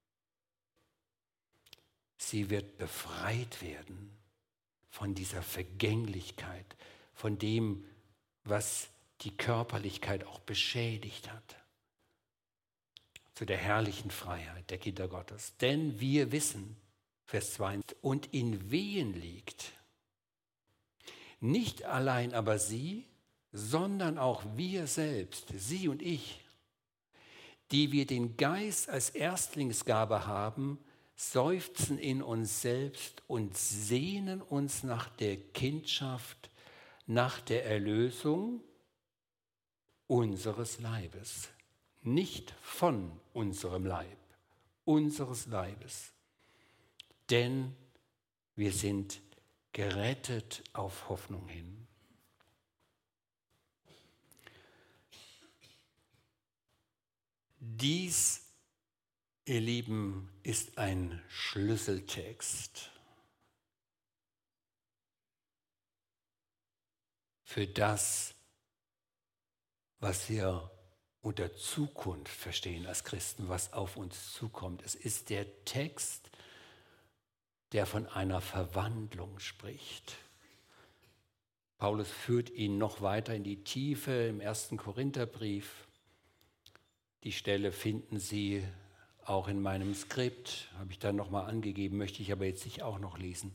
sie wird befreit werden von dieser Vergänglichkeit, von dem, was die Körperlichkeit auch beschädigt hat, zu der herrlichen Freiheit der Kinder Gottes. Denn wir wissen, Vers zwei, und in Wehen liegt, nicht allein aber sie, sondern auch wir selbst, sie und ich, die wir den Geist als Erstlingsgabe haben, seufzen in uns selbst und sehnen uns nach der Kindschaft, nach der Erlösung unseres Leibes. Nicht von unserem Leib, unseres Leibes. Denn wir sind gerettet auf Hoffnung hin. Dies, ihr Lieben, ist ein Schlüsseltext für das, was wir unter Zukunft verstehen als Christen, was auf uns zukommt. Es ist der Text, der von einer Verwandlung spricht. Paulus führt ihn noch weiter in die Tiefe im ersten Korintherbrief. Die Stelle finden Sie auch in meinem Skript, habe ich dann nochmal angegeben, möchte ich aber jetzt nicht auch noch lesen.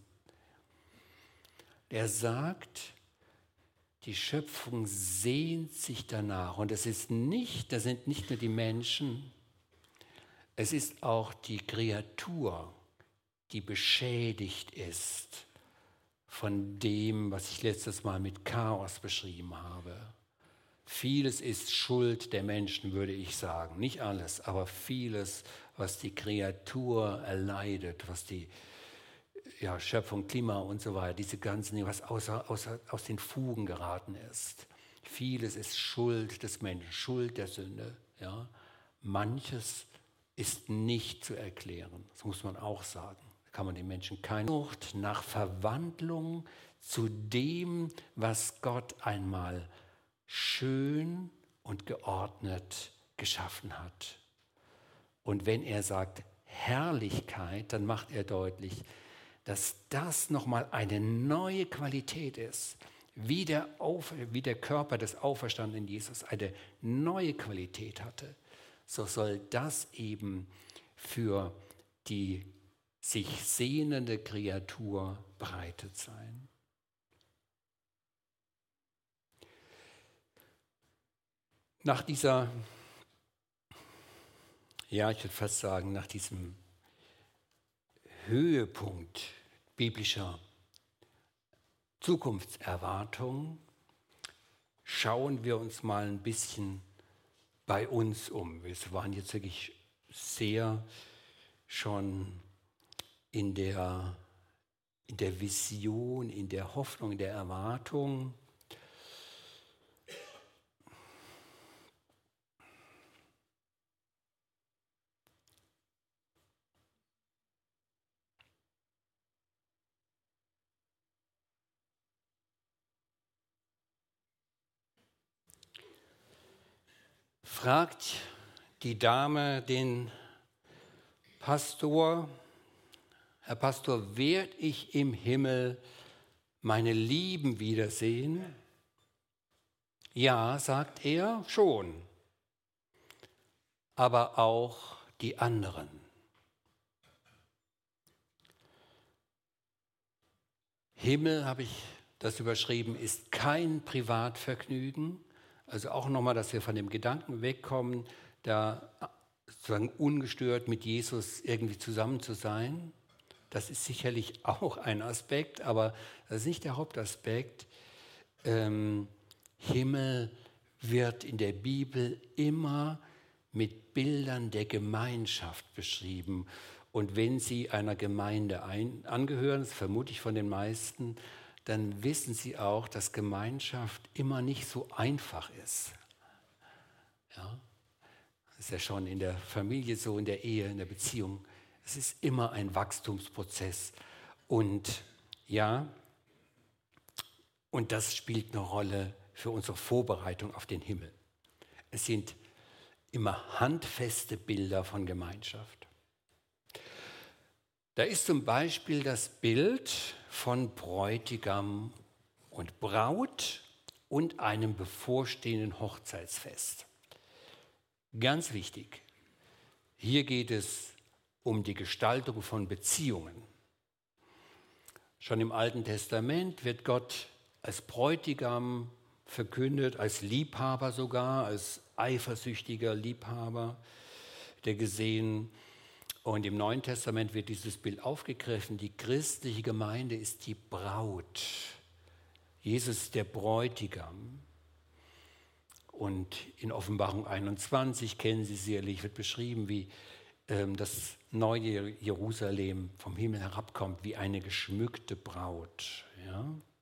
Er sagt, die Schöpfung sehnt sich danach. Und es ist nicht, das sind nicht nur die Menschen, es ist auch die Kreatur, die beschädigt ist von dem, was ich letztes Mal mit Chaos beschrieben habe. Vieles ist Schuld der Menschen, würde ich sagen. Nicht alles, aber vieles, was die Kreatur erleidet, was die ja, Schöpfung, Klima und so weiter, diese ganzen Dinge, was außer, außer, aus den Fugen geraten ist. Vieles ist Schuld des Menschen, Schuld der Sünde. Ja. Manches ist nicht zu erklären, das muss man auch sagen. Da kann man den Menschen keine Sucht nach Verwandlung zu dem, was Gott einmal schön und geordnet geschaffen hat. Und wenn er sagt Herrlichkeit, dann macht er deutlich, dass das nochmal eine neue Qualität ist, wie der, Auf, wie der Körper des auferstandenen Jesus eine neue Qualität hatte. So soll das eben für die sich sehnende Kreatur bereitet sein. Nach dieser, ja, ich würde fast sagen, nach diesem Höhepunkt biblischer Zukunftserwartung schauen wir uns mal ein bisschen bei uns um. Wir waren jetzt wirklich sehr schon in der, in der Vision, in der Hoffnung, in der Erwartung. Fragt die Dame den Pastor: Herr Pastor, werd ich im Himmel meine Lieben wiedersehen? Ja, sagt er, schon, aber auch die anderen. Himmel, habe ich das überschrieben, ist kein Privatvergnügen. Also auch nochmal, dass wir von dem Gedanken wegkommen, da sozusagen ungestört mit Jesus irgendwie zusammen zu sein. Das ist sicherlich auch ein Aspekt, aber das ist nicht der Hauptaspekt. Ähm, Himmel wird in der Bibel immer mit Bildern der Gemeinschaft beschrieben. Und wenn Sie einer Gemeinde ein, angehören, das vermute ich von den meisten, dann wissen Sie auch, dass Gemeinschaft immer nicht so einfach ist. Ja? Das ist ja schon in der Familie so, in der Ehe, in der Beziehung. Es ist immer ein Wachstumsprozess. Und ja, und das spielt eine Rolle für unsere Vorbereitung auf den Himmel. Es sind immer handfeste Bilder von Gemeinschaft. Da ist zum Beispiel das Bild von Bräutigam und Braut und einem bevorstehenden Hochzeitsfest. Ganz wichtig, hier geht es um die Gestaltung von Beziehungen. Schon im Alten Testament wird Gott als Bräutigam verkündet, als Liebhaber sogar, als eifersüchtiger Liebhaber, der gesehen. Und im Neuen Testament wird dieses Bild aufgegriffen. Die christliche Gemeinde ist die Braut. Jesus ist der Bräutigam. Und in Offenbarung einundzwanzig, kennen Sie sicherlich, wird beschrieben, wie ähm, das neue Jerusalem vom Himmel herabkommt, wie eine geschmückte Braut. Ja?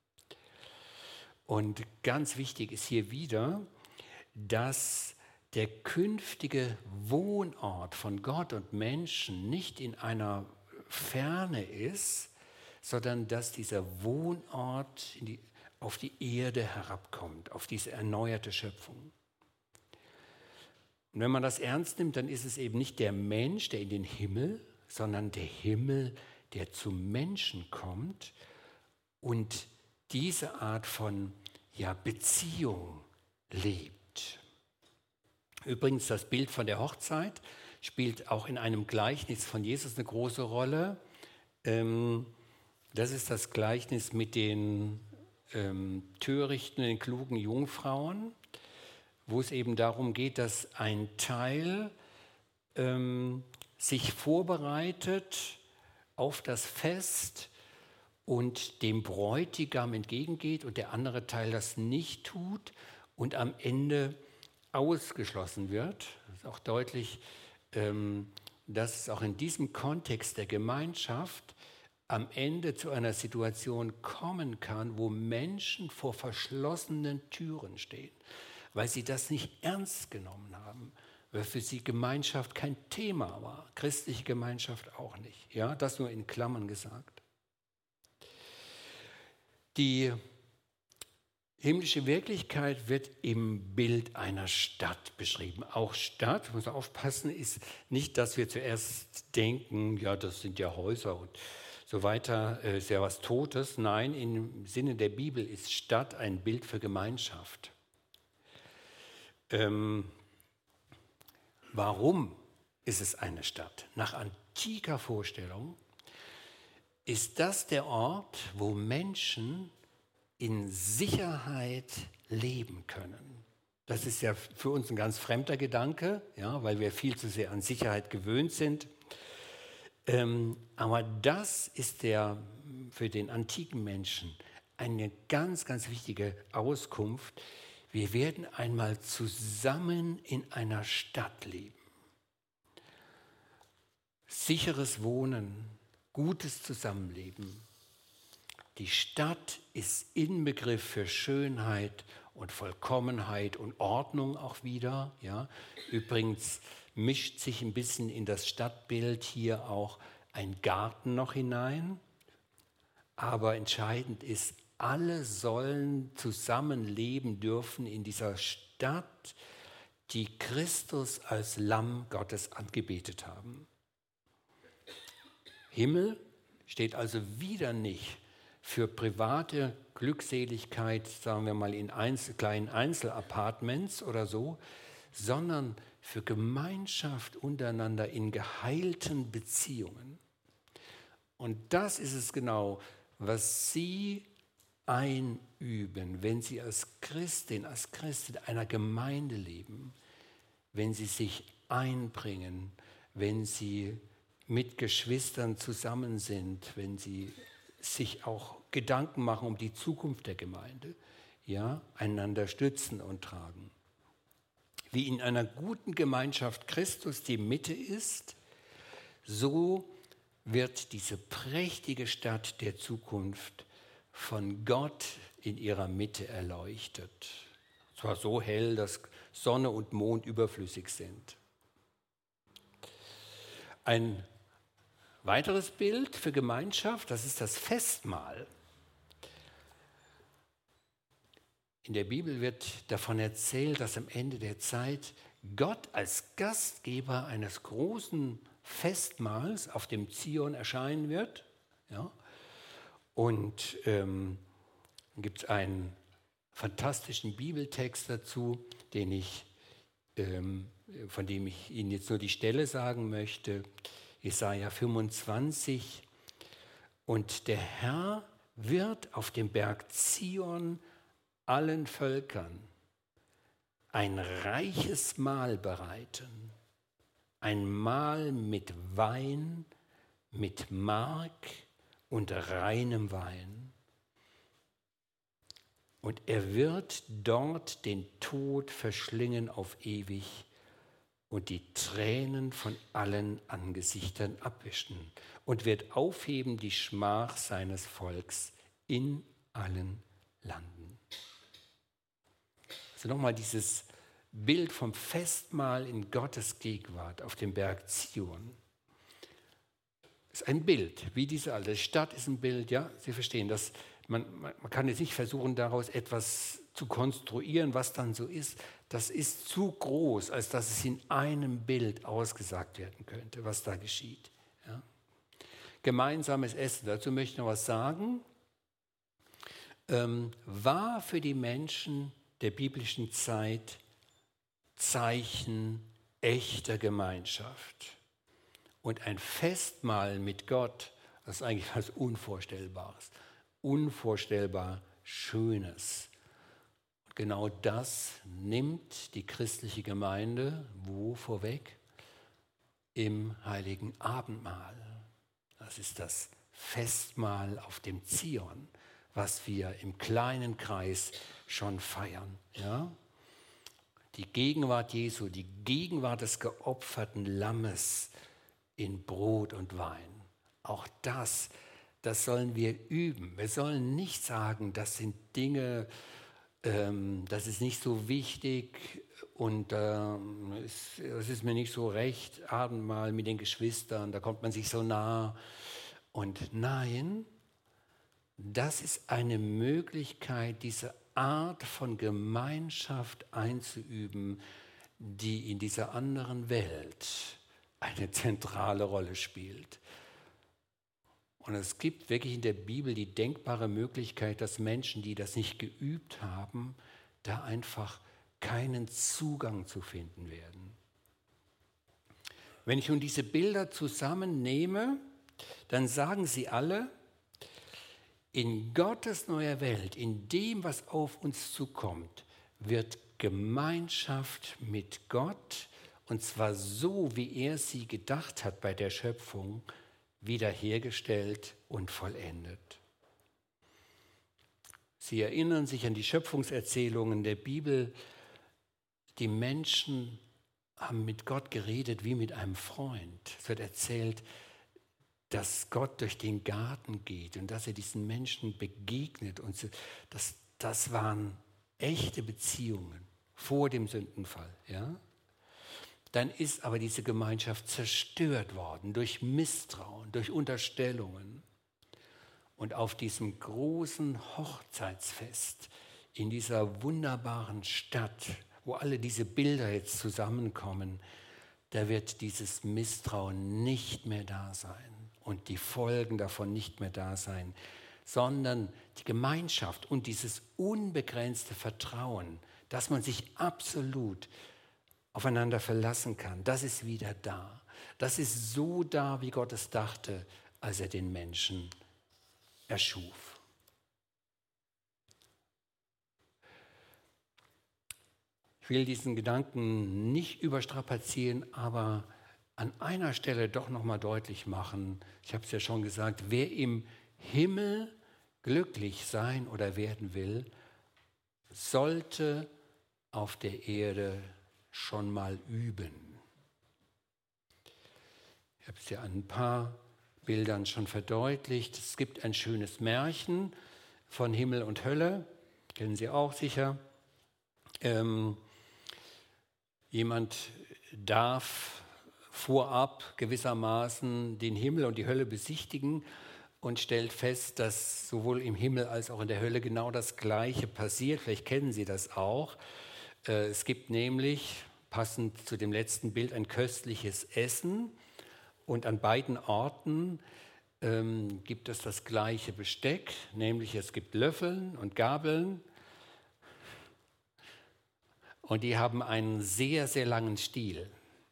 Und ganz wichtig ist hier wieder, dass der künftige Wohnort von Gott und Menschen nicht in einer Ferne ist, sondern dass dieser Wohnort in die, auf die Erde herabkommt, auf diese erneuerte Schöpfung. Und wenn man das ernst nimmt, dann ist es eben nicht der Mensch, der in den Himmel, sondern der Himmel, der zum Menschen kommt und diese Art von ja, Beziehung lebt. Übrigens, das Bild von der Hochzeit spielt auch in einem Gleichnis von Jesus eine große Rolle. Ähm, das ist das Gleichnis mit den ähm, törichten, den klugen Jungfrauen, wo es eben darum geht, dass ein Teil ähm, sich vorbereitet auf das Fest und dem Bräutigam entgegengeht und der andere Teil das nicht tut und am Ende ausgeschlossen wird. Das ist auch deutlich, ähm, dass es auch in diesem Kontext der Gemeinschaft am Ende zu einer Situation kommen kann, wo Menschen vor verschlossenen Türen stehen, weil sie das nicht ernst genommen haben, weil für sie Gemeinschaft kein Thema war, christliche Gemeinschaft auch nicht. Ja, das nur in Klammern gesagt. Die himmlische Wirklichkeit wird im Bild einer Stadt beschrieben. Auch Stadt, muss man aufpassen, ist nicht, dass wir zuerst denken, ja, das sind ja Häuser und so weiter, ist ja was Totes. Nein, im Sinne der Bibel ist Stadt ein Bild für Gemeinschaft. Ähm, warum ist es eine Stadt? Nach antiker Vorstellung ist das der Ort, wo Menschen in Sicherheit leben können. Das ist ja für uns ein ganz fremder Gedanke, ja, weil wir viel zu sehr an Sicherheit gewöhnt sind. Ähm, aber das ist der für den antiken Menschen eine ganz, ganz wichtige Auskunft. Wir werden einmal zusammen in einer Stadt leben. Sicheres Wohnen, gutes Zusammenleben. Die Stadt ist Inbegriff für Schönheit und Vollkommenheit und Ordnung auch wieder. Ja. Übrigens mischt sich ein bisschen in das Stadtbild hier auch ein Garten noch hinein. Aber entscheidend ist, alle sollen zusammenleben dürfen in dieser Stadt, die Christus als Lamm Gottes angebetet haben. Himmel steht also wieder nicht für private Glückseligkeit, sagen wir mal in Einzel- kleinen Einzelapartments oder so, sondern für Gemeinschaft untereinander in geheilten Beziehungen. Und das ist es genau, was Sie einüben, wenn Sie als Christin, als Christ in einer Gemeinde leben, wenn Sie sich einbringen, wenn Sie mit Geschwistern zusammen sind, wenn Sie sich auch Gedanken machen um die Zukunft der Gemeinde, ja, einander stützen und tragen. Wie in einer guten Gemeinschaft Christus die Mitte ist, so wird diese prächtige Stadt der Zukunft von Gott in ihrer Mitte erleuchtet. Zwar so hell, dass Sonne und Mond überflüssig sind. Ein weiteres Bild für Gemeinschaft, das ist das Festmahl. In der Bibel wird davon erzählt, dass am Ende der Zeit Gott als Gastgeber eines großen Festmahls auf dem Zion erscheinen wird. Ja? Und ähm, gibt es einen fantastischen Bibeltext dazu, den ich, ähm, von dem ich Ihnen jetzt nur die Stelle sagen möchte. Jesaja fünfundzwanzig. Und der Herr wird auf dem Berg Zion allen Völkern ein reiches Mahl bereiten, ein Mahl mit Wein, mit Mark und reinem Wein. Und er wird dort den Tod verschlingen auf ewig und die Tränen von allen Angesichtern abwischen und wird aufheben die Schmach seines Volks in allen Landen. Also nochmal dieses Bild vom Festmahl in Gottes Gegenwart auf dem Berg Zion. Das ist ein Bild, wie diese alte Stadt ist ein Bild, ja, Sie verstehen das. Man, man, man kann jetzt nicht versuchen, daraus etwas zu konstruieren, was dann so ist. Das ist zu groß, als dass es in einem Bild ausgesagt werden könnte, was da geschieht. Ja. Gemeinsames Essen, dazu möchte ich noch was sagen, ähm, war für die Menschen der biblischen Zeit Zeichen echter Gemeinschaft. Und ein Festmahl mit Gott, das ist eigentlich was Unvorstellbares, unvorstellbar Schönes. Und genau das nimmt die christliche Gemeinde wo vorweg? Im heiligen Abendmahl. Das ist das Festmahl auf dem Zion, was wir im kleinen Kreis schon feiern. Ja? Die Gegenwart Jesu, die Gegenwart des geopferten Lammes in Brot und Wein. Auch das, das sollen wir üben. Wir sollen nicht sagen, das sind Dinge, ähm, das ist nicht so wichtig und ähm, es, es ist mir nicht so recht, Abendmahl mit den Geschwistern, da kommt man sich so nah. Und nein, das ist eine Möglichkeit, diese Art von Gemeinschaft einzuüben, die in dieser anderen Welt eine zentrale Rolle spielt. Und es gibt wirklich in der Bibel die denkbare Möglichkeit, dass Menschen, die das nicht geübt haben, da einfach keinen Zugang zu finden werden. Wenn ich nun diese Bilder zusammennehme, dann sagen sie alle, in Gottes neuer Welt, in dem, was auf uns zukommt, wird Gemeinschaft mit Gott, und zwar so, wie er sie gedacht hat bei der Schöpfung, wiederhergestellt und vollendet. Sie erinnern sich an die Schöpfungserzählungen der Bibel. Die Menschen haben mit Gott geredet wie mit einem Freund. Es wird erzählt, dass Gott durch den Garten geht und dass er diesen Menschen begegnet. Und so, das, das waren echte Beziehungen vor dem Sündenfall. Ja? Dann ist aber diese Gemeinschaft zerstört worden durch Misstrauen, durch Unterstellungen. Und auf diesem großen Hochzeitsfest in dieser wunderbaren Stadt, wo alle diese Bilder jetzt zusammenkommen, da wird dieses Misstrauen nicht mehr da sein und die Folgen davon nicht mehr da sein, sondern die Gemeinschaft und dieses unbegrenzte Vertrauen, dass man sich absolut aufeinander verlassen kann, das ist wieder da. Das ist so da, wie Gott es dachte, als er den Menschen erschuf. Ich will diesen Gedanken nicht überstrapazieren, aber an einer Stelle doch noch mal deutlich machen. Ich habe es ja schon gesagt, wer im Himmel glücklich sein oder werden will, sollte auf der Erde schon mal üben. Ich habe es ja an ein paar Bildern schon verdeutlicht. Es gibt ein schönes Märchen von Himmel und Hölle, kennen Sie auch sicher. Ähm, jemand darf vorab gewissermaßen den Himmel und die Hölle besichtigen und stellt fest, dass sowohl im Himmel als auch in der Hölle genau das Gleiche passiert. Vielleicht kennen Sie das auch. Äh, es gibt nämlich, passend zu dem letzten Bild, ein köstliches Essen. Und an beiden Orten ähm, gibt es das gleiche Besteck, nämlich es gibt Löffeln und Gabeln. Und die haben einen sehr, sehr langen Stiel.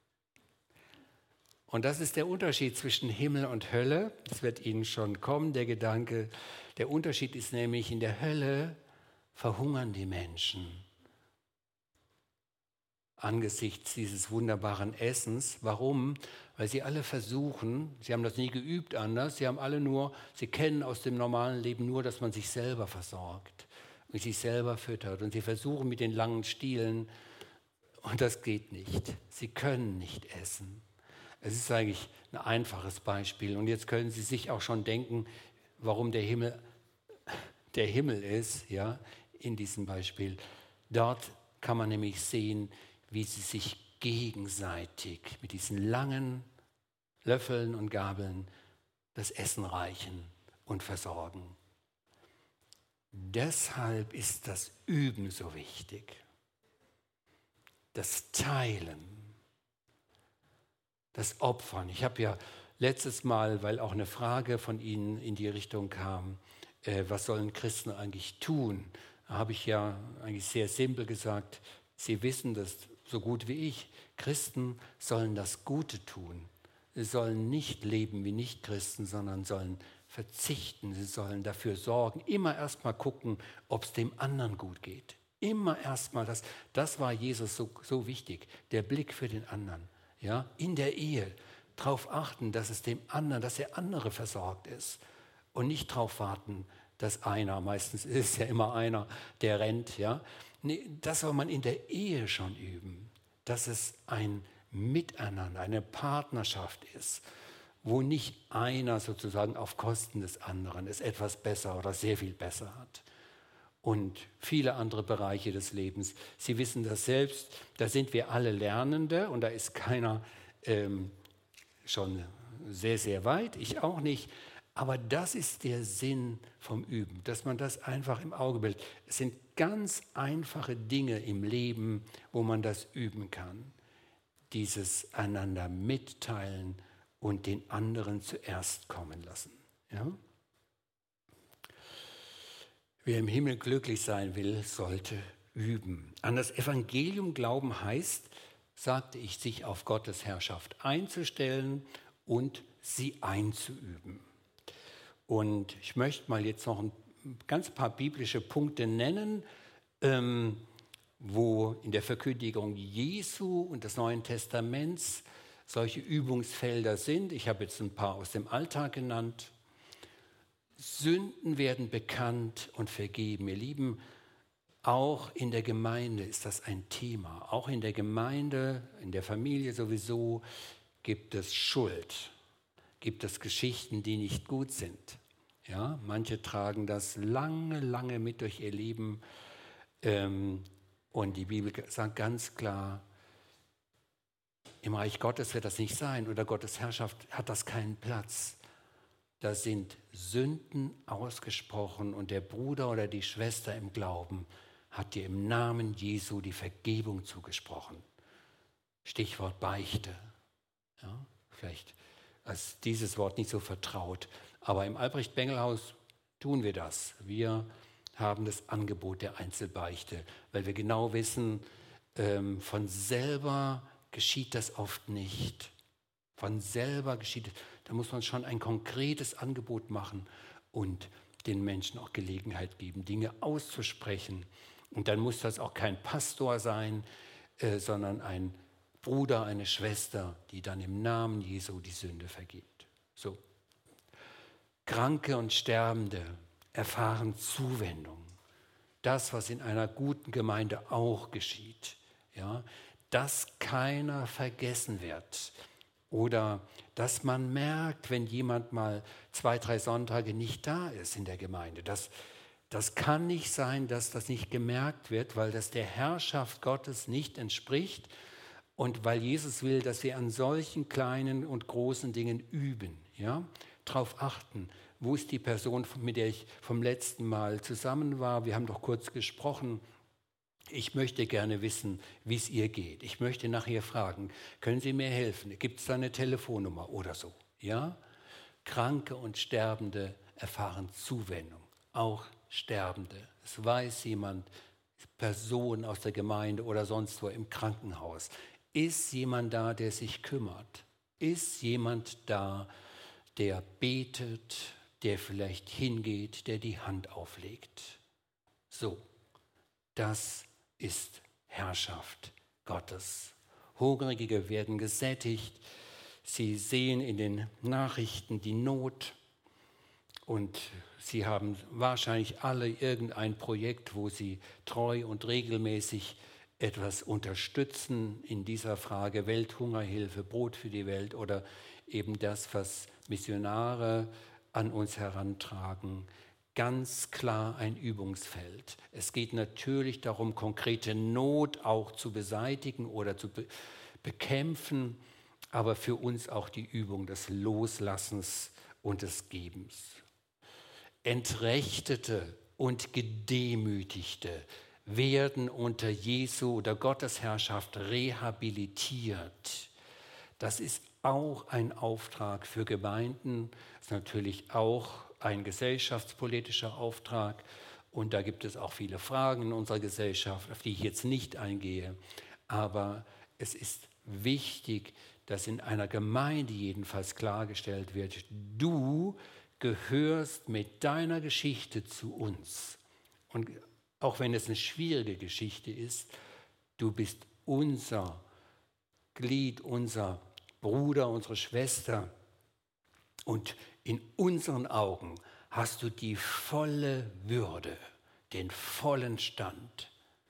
Und das ist der Unterschied zwischen Himmel und Hölle. Das wird Ihnen schon kommen, der Gedanke. Der Unterschied ist nämlich, in der Hölle verhungern die Menschen angesichts dieses wunderbaren Essens. Warum? Weil sie alle versuchen, sie haben das nie geübt anders, sie haben alle nur, sie kennen aus dem normalen Leben nur, dass man sich selber versorgt und sich selber füttert. Und sie versuchen mit den langen Stielen, und das geht nicht. Sie können nicht essen. Es ist eigentlich ein einfaches Beispiel. Und jetzt können Sie sich auch schon denken, warum der Himmel der Himmel ist, ja, in diesem Beispiel. Dort kann man nämlich sehen, wie sie sich gegenseitig mit diesen langen Löffeln und Gabeln das Essen reichen und versorgen. Deshalb ist das Üben so wichtig. Das Teilen, das Opfern. Ich habe ja letztes Mal, weil auch eine Frage von Ihnen in die Richtung kam, äh, was sollen Christen eigentlich tun? Da habe ich ja eigentlich sehr simpel gesagt, Sie wissen das so gut wie ich. Christen sollen das Gute tun. Sie sollen nicht leben wie Nichtchristen, sondern sollen verzichten. Sie sollen dafür sorgen. Immer erst mal gucken, ob es dem anderen gut geht. Immer erst mal, das, das war Jesus so, so wichtig, der Blick für den anderen. Ja? In der Ehe darauf achten, dass es dem anderen, dass der andere versorgt ist. Und nicht darauf warten, dass einer, meistens ist es ja immer einer, der rennt. Ja? Nee, das soll man in der Ehe schon üben, dass es ein Miteinander, eine Partnerschaft ist, wo nicht einer sozusagen auf Kosten des anderen es etwas besser oder sehr viel besser hat. Und viele andere Bereiche des Lebens. Sie wissen das selbst, da sind wir alle Lernende und da ist keiner ähm, schon sehr, sehr weit, ich auch nicht. Aber das ist der Sinn vom Üben, dass man das einfach im Auge behält. Es sind ganz einfache Dinge im Leben, wo man das üben kann. Dieses einander mitteilen und den anderen zuerst kommen lassen. Ja? Wer im Himmel glücklich sein will, sollte üben. An das Evangelium glauben heißt, sagte ich, sich auf Gottes Herrschaft einzustellen und sie einzuüben. Und ich möchte mal jetzt noch ein ganz paar biblische Punkte nennen, ähm, wo in der Verkündigung Jesu und des Neuen Testaments solche Übungsfelder sind. Ich habe jetzt ein paar aus dem Alltag genannt. Sünden werden bekannt und vergeben. Ihr Lieben, auch in der Gemeinde ist das ein Thema. Auch in der Gemeinde, in der Familie sowieso gibt es Schuld. Gibt es Geschichten, die nicht gut sind. Ja, manche tragen das lange, lange mit durch ihr Leben. Ähm, und die Bibel sagt ganz klar, im Reich Gottes wird das nicht sein. Oder Gottes Herrschaft hat das keinen Platz. Da sind Sünden ausgesprochen und der Bruder oder die Schwester im Glauben hat dir im Namen Jesu die Vergebung zugesprochen. Stichwort Beichte. Ja, vielleicht ist dieses Wort nicht so vertraut, aber im Albrecht-Bengel-Haus tun wir das. Wir haben das Angebot der Einzelbeichte, weil wir genau wissen, ähm, von selber geschieht das oft nicht. Von selber geschieht es. Da muss man schon ein konkretes Angebot machen und den Menschen auch Gelegenheit geben, Dinge auszusprechen. Und dann muss das auch kein Pastor sein, äh, sondern ein Bruder, eine Schwester, die dann im Namen Jesu die Sünde vergibt. So. Kranke und Sterbende erfahren Zuwendung. Das, was in einer guten Gemeinde auch geschieht. Ja, dass keiner vergessen wird. Oder dass man merkt, wenn jemand mal zwei, drei Sonntage nicht da ist in der Gemeinde. Das, das kann nicht sein, dass das nicht gemerkt wird, weil das der Herrschaft Gottes nicht entspricht und weil Jesus will, dass wir an solchen kleinen und großen Dingen üben. Ja? Darauf achten, wo ist die Person, mit der ich vom letzten Mal zusammen war. Wir haben doch kurz gesprochen. Ich möchte gerne wissen, wie es ihr geht. Ich möchte nachher fragen, können Sie mir helfen? Gibt es da eine Telefonnummer oder so? Ja? Kranke und Sterbende erfahren Zuwendung, auch Sterbende. Es weiß jemand, Person aus der Gemeinde oder sonst wo im Krankenhaus. Ist jemand da, der sich kümmert? Ist jemand da, der betet, der vielleicht hingeht, der die Hand auflegt? So, das ist Herrschaft Gottes. Hungrige werden gesättigt. Sie sehen in den Nachrichten die Not und sie haben wahrscheinlich alle irgendein Projekt, wo sie treu und regelmäßig etwas unterstützen in dieser Frage Welthungerhilfe, Brot für die Welt oder eben das, was Missionare an uns herantragen. Ganz klar ein Übungsfeld. Es geht natürlich darum, konkrete Not auch zu beseitigen oder zu be- bekämpfen, aber für uns auch die Übung des Loslassens und des Gebens. Entrechtete und Gedemütigte werden unter Jesu oder Gottes Herrschaft rehabilitiert. Das ist auch ein Auftrag für Gemeinden, das ist natürlich auch ein gesellschaftspolitischer Auftrag und da gibt es auch viele Fragen in unserer Gesellschaft, auf die ich jetzt nicht eingehe. Aber es ist wichtig, dass in einer Gemeinde jedenfalls klargestellt wird, du gehörst mit deiner Geschichte zu uns. Und auch wenn es eine schwierige Geschichte ist, du bist unser Glied, unser Bruder, unsere Schwester und in unseren Augen hast du die volle Würde, den vollen Stand.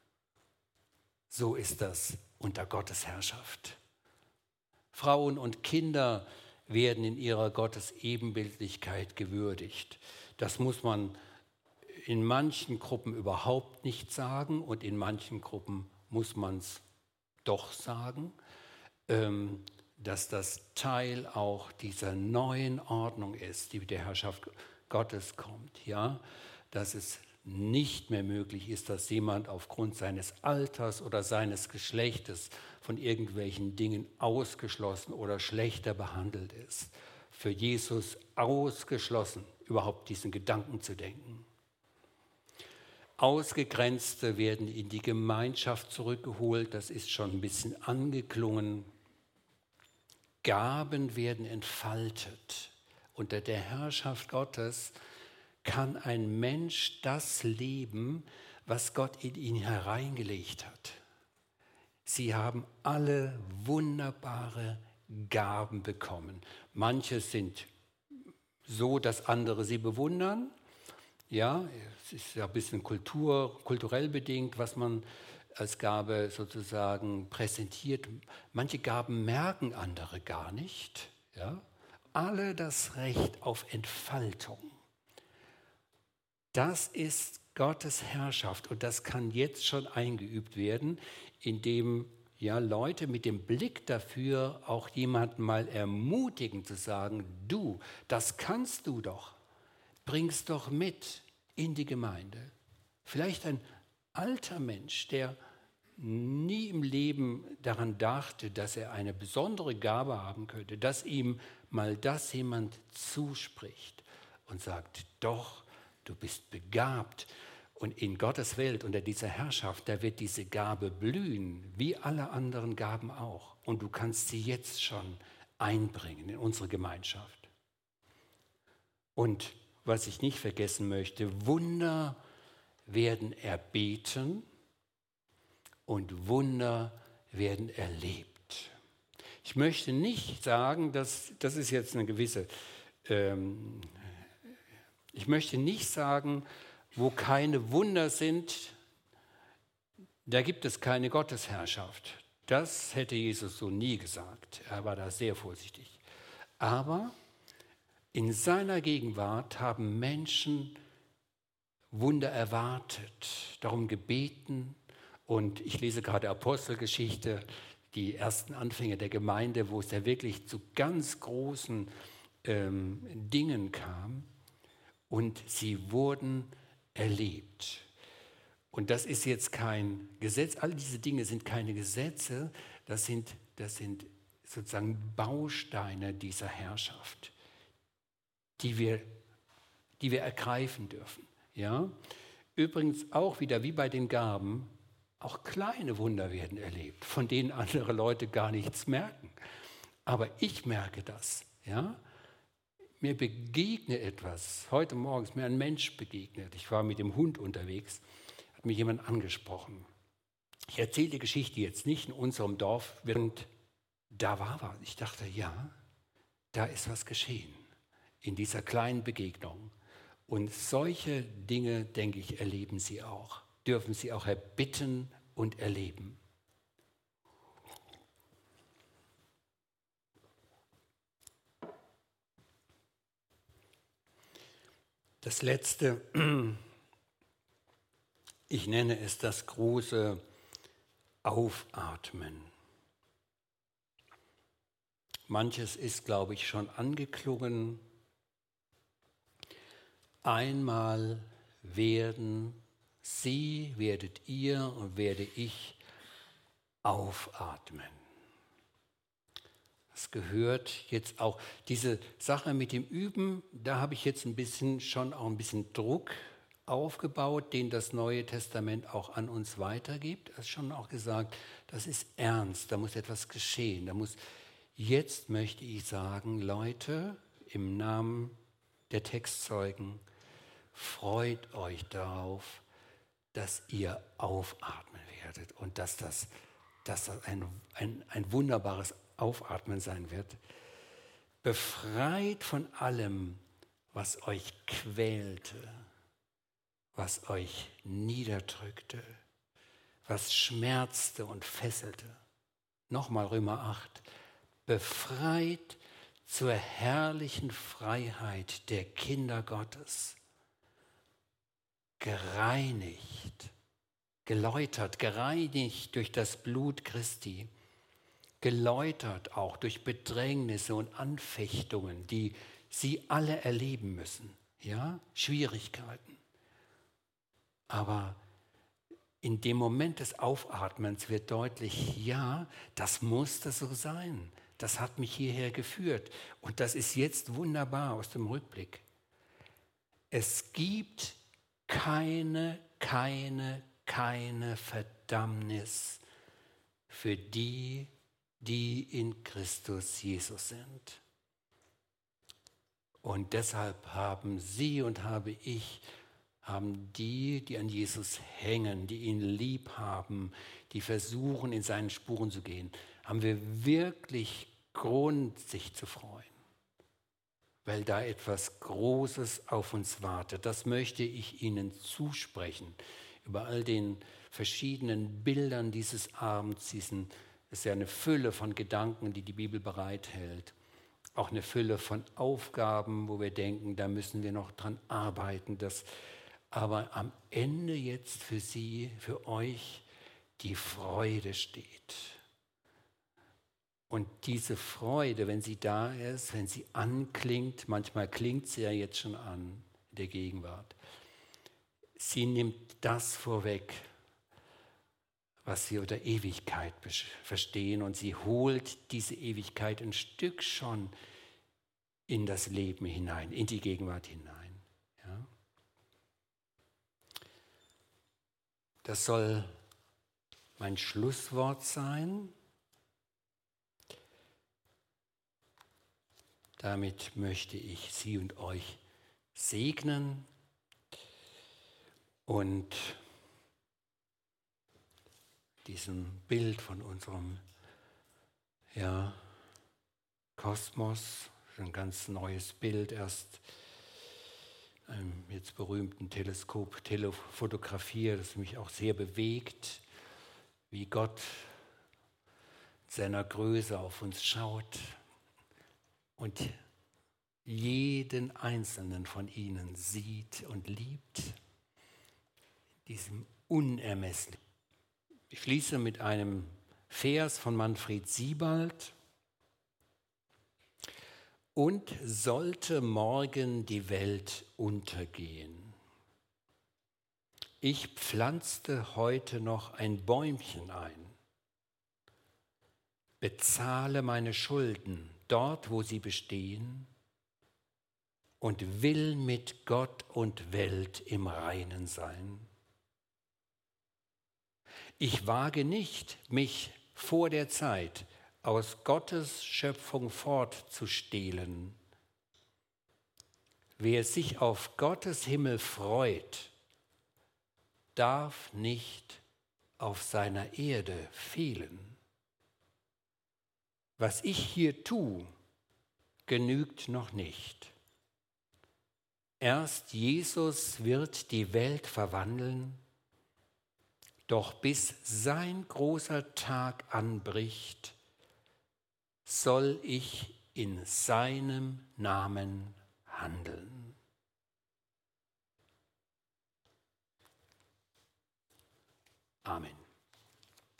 So ist das unter Gottes Herrschaft. Frauen und Kinder werden in ihrer Gottesebenbildlichkeit gewürdigt. Das muss man in manchen Gruppen überhaupt nicht sagen und in manchen Gruppen muss man es doch sagen. Ähm, dass das Teil auch dieser neuen Ordnung ist, die mit der Herrschaft Gottes kommt, ja, dass es nicht mehr möglich ist, dass jemand aufgrund seines Alters oder seines Geschlechtes von irgendwelchen Dingen ausgeschlossen oder schlechter behandelt ist. Für Jesus ausgeschlossen, überhaupt diesen Gedanken zu denken. Ausgegrenzte werden in die Gemeinschaft zurückgeholt, das ist schon ein bisschen angeklungen. Gaben werden entfaltet. Unter der Herrschaft Gottes kann ein Mensch das leben, was Gott in ihn hereingelegt hat. Sie haben alle wunderbare Gaben bekommen. Manche sind so, dass andere sie bewundern. Ja, es ist ja ein bisschen Kultur, kulturell bedingt, was man als Gabe sozusagen präsentiert. Manche Gaben merken andere gar nicht. Ja? Alle das Recht auf Entfaltung. Das ist Gottes Herrschaft und das kann jetzt schon eingeübt werden, indem ja Leute mit dem Blick dafür auch jemanden mal ermutigen zu sagen, du, das kannst du doch, bring's doch mit in die Gemeinde. Vielleicht ein alter Mensch, der nie im Leben daran dachte, dass er eine besondere Gabe haben könnte, dass ihm mal das jemand zuspricht und sagt, doch, du bist begabt. Und in Gottes Welt, unter dieser Herrschaft, da wird diese Gabe blühen, wie alle anderen Gaben auch. Und du kannst sie jetzt schon einbringen in unsere Gemeinschaft. Und was ich nicht vergessen möchte, Wunder werden erbeten und Wunder werden erlebt. Ich möchte nicht sagen, dass das ist jetzt eine gewisse, ähm, ich möchte nicht sagen, wo keine Wunder sind, da gibt es keine Gottesherrschaft. Das hätte Jesus so nie gesagt. Er war da sehr vorsichtig. Aber in seiner Gegenwart haben Menschen Wunder erwartet, darum gebeten. Und ich lese gerade Apostelgeschichte, die ersten Anfänge der Gemeinde, wo es ja wirklich zu ganz großen ähm, Dingen kam. Und sie wurden erlebt. Und das ist jetzt kein Gesetz, all diese Dinge sind keine Gesetze, das sind, das sind sozusagen Bausteine dieser Herrschaft, die wir, die wir ergreifen dürfen. Ja? Übrigens auch wieder wie bei den Gaben, auch kleine Wunder werden erlebt, von denen andere Leute gar nichts merken. Aber ich merke das. Ja? Mir begegnet etwas. Heute Morgen ist mir ein Mensch begegnet. Ich war mit dem Hund unterwegs, hat mich jemand angesprochen. Ich erzähle die Geschichte jetzt nicht in unserem Dorf, während da war was. Ich dachte, ja, da ist was geschehen in dieser kleinen Begegnung. Und solche Dinge, denke ich, erleben Sie auch, dürfen Sie auch erbitten und erleben. Das Letzte, ich nenne es das große Aufatmen. Manches ist, glaube ich, schon angeklungen. Einmal werden Sie, werdet ihr und werde ich aufatmen. Das gehört jetzt auch, diese Sache mit dem Üben, da habe ich jetzt ein bisschen schon auch ein bisschen Druck aufgebaut, den das Neue Testament auch an uns weitergibt. Es ist schon auch gesagt, das ist ernst, da muss etwas geschehen. Da muss, jetzt möchte ich sagen, Leute, im Namen der Textzeugen, freut euch darauf, dass ihr aufatmen werdet und dass das, dass das ein, ein, ein wunderbares Aufatmen sein wird. Befreit von allem, was euch quälte, was euch niederdrückte, was schmerzte und fesselte. Nochmal Römer acht. Befreit zur herrlichen Freiheit der Kinder Gottes. Gereinigt, geläutert, gereinigt durch das Blut Christi. Geläutert auch durch Bedrängnisse und Anfechtungen, die sie alle erleben müssen. Ja, Schwierigkeiten. Aber in dem Moment des Aufatmens wird deutlich, ja, das musste so sein. Das hat mich hierher geführt. Und das ist jetzt wunderbar aus dem Rückblick. Es gibt keine, keine, keine Verdammnis für die, die in Christus Jesus sind. Und deshalb haben Sie und habe ich, haben die, die an Jesus hängen, die ihn lieb haben, die versuchen, in seinen Spuren zu gehen, haben wir wirklich Grund, sich zu freuen. weil da etwas Großes auf uns wartet. Das möchte ich Ihnen zusprechen. Über all den verschiedenen Bildern dieses Abends, diesen, es ist ja eine Fülle von Gedanken, die die Bibel bereithält. Auch eine Fülle von Aufgaben, wo wir denken, da müssen wir noch dran arbeiten. Dass aber am Ende jetzt für Sie, für euch die Freude steht. Und diese Freude, wenn sie da ist, wenn sie anklingt, manchmal klingt sie ja jetzt schon an in der Gegenwart, sie nimmt das vorweg, was sie unter Ewigkeit verstehen, und sie holt diese Ewigkeit ein Stück schon in das Leben hinein, in die Gegenwart hinein. Ja? Das soll mein Schlusswort sein. Damit möchte ich Sie und euch segnen und diesem Bild von unserem ja, Kosmos, ein ganz neues Bild, erst einem jetzt berühmten Teleskop telefotografiert, das mich auch sehr bewegt, wie Gott seiner Größe auf uns schaut und jeden einzelnen von ihnen sieht und liebt, diesem Unermesslichen. Ich schließe mit einem Vers von Manfred Siebald. Und sollte morgen die Welt untergehen, ich pflanzte heute noch ein Bäumchen ein, bezahle meine Schulden dort, wo sie bestehen, und will mit Gott und Welt im Reinen sein. Ich wage nicht, mich vor der Zeit aus Gottes Schöpfung fortzustehlen. Wer sich auf Gottes Himmel freut, darf nicht auf seiner Erde fehlen. Was ich hier tue, genügt noch nicht. Erst Jesus wird die Welt verwandeln, doch bis sein großer Tag anbricht, soll ich in seinem Namen handeln. Amen.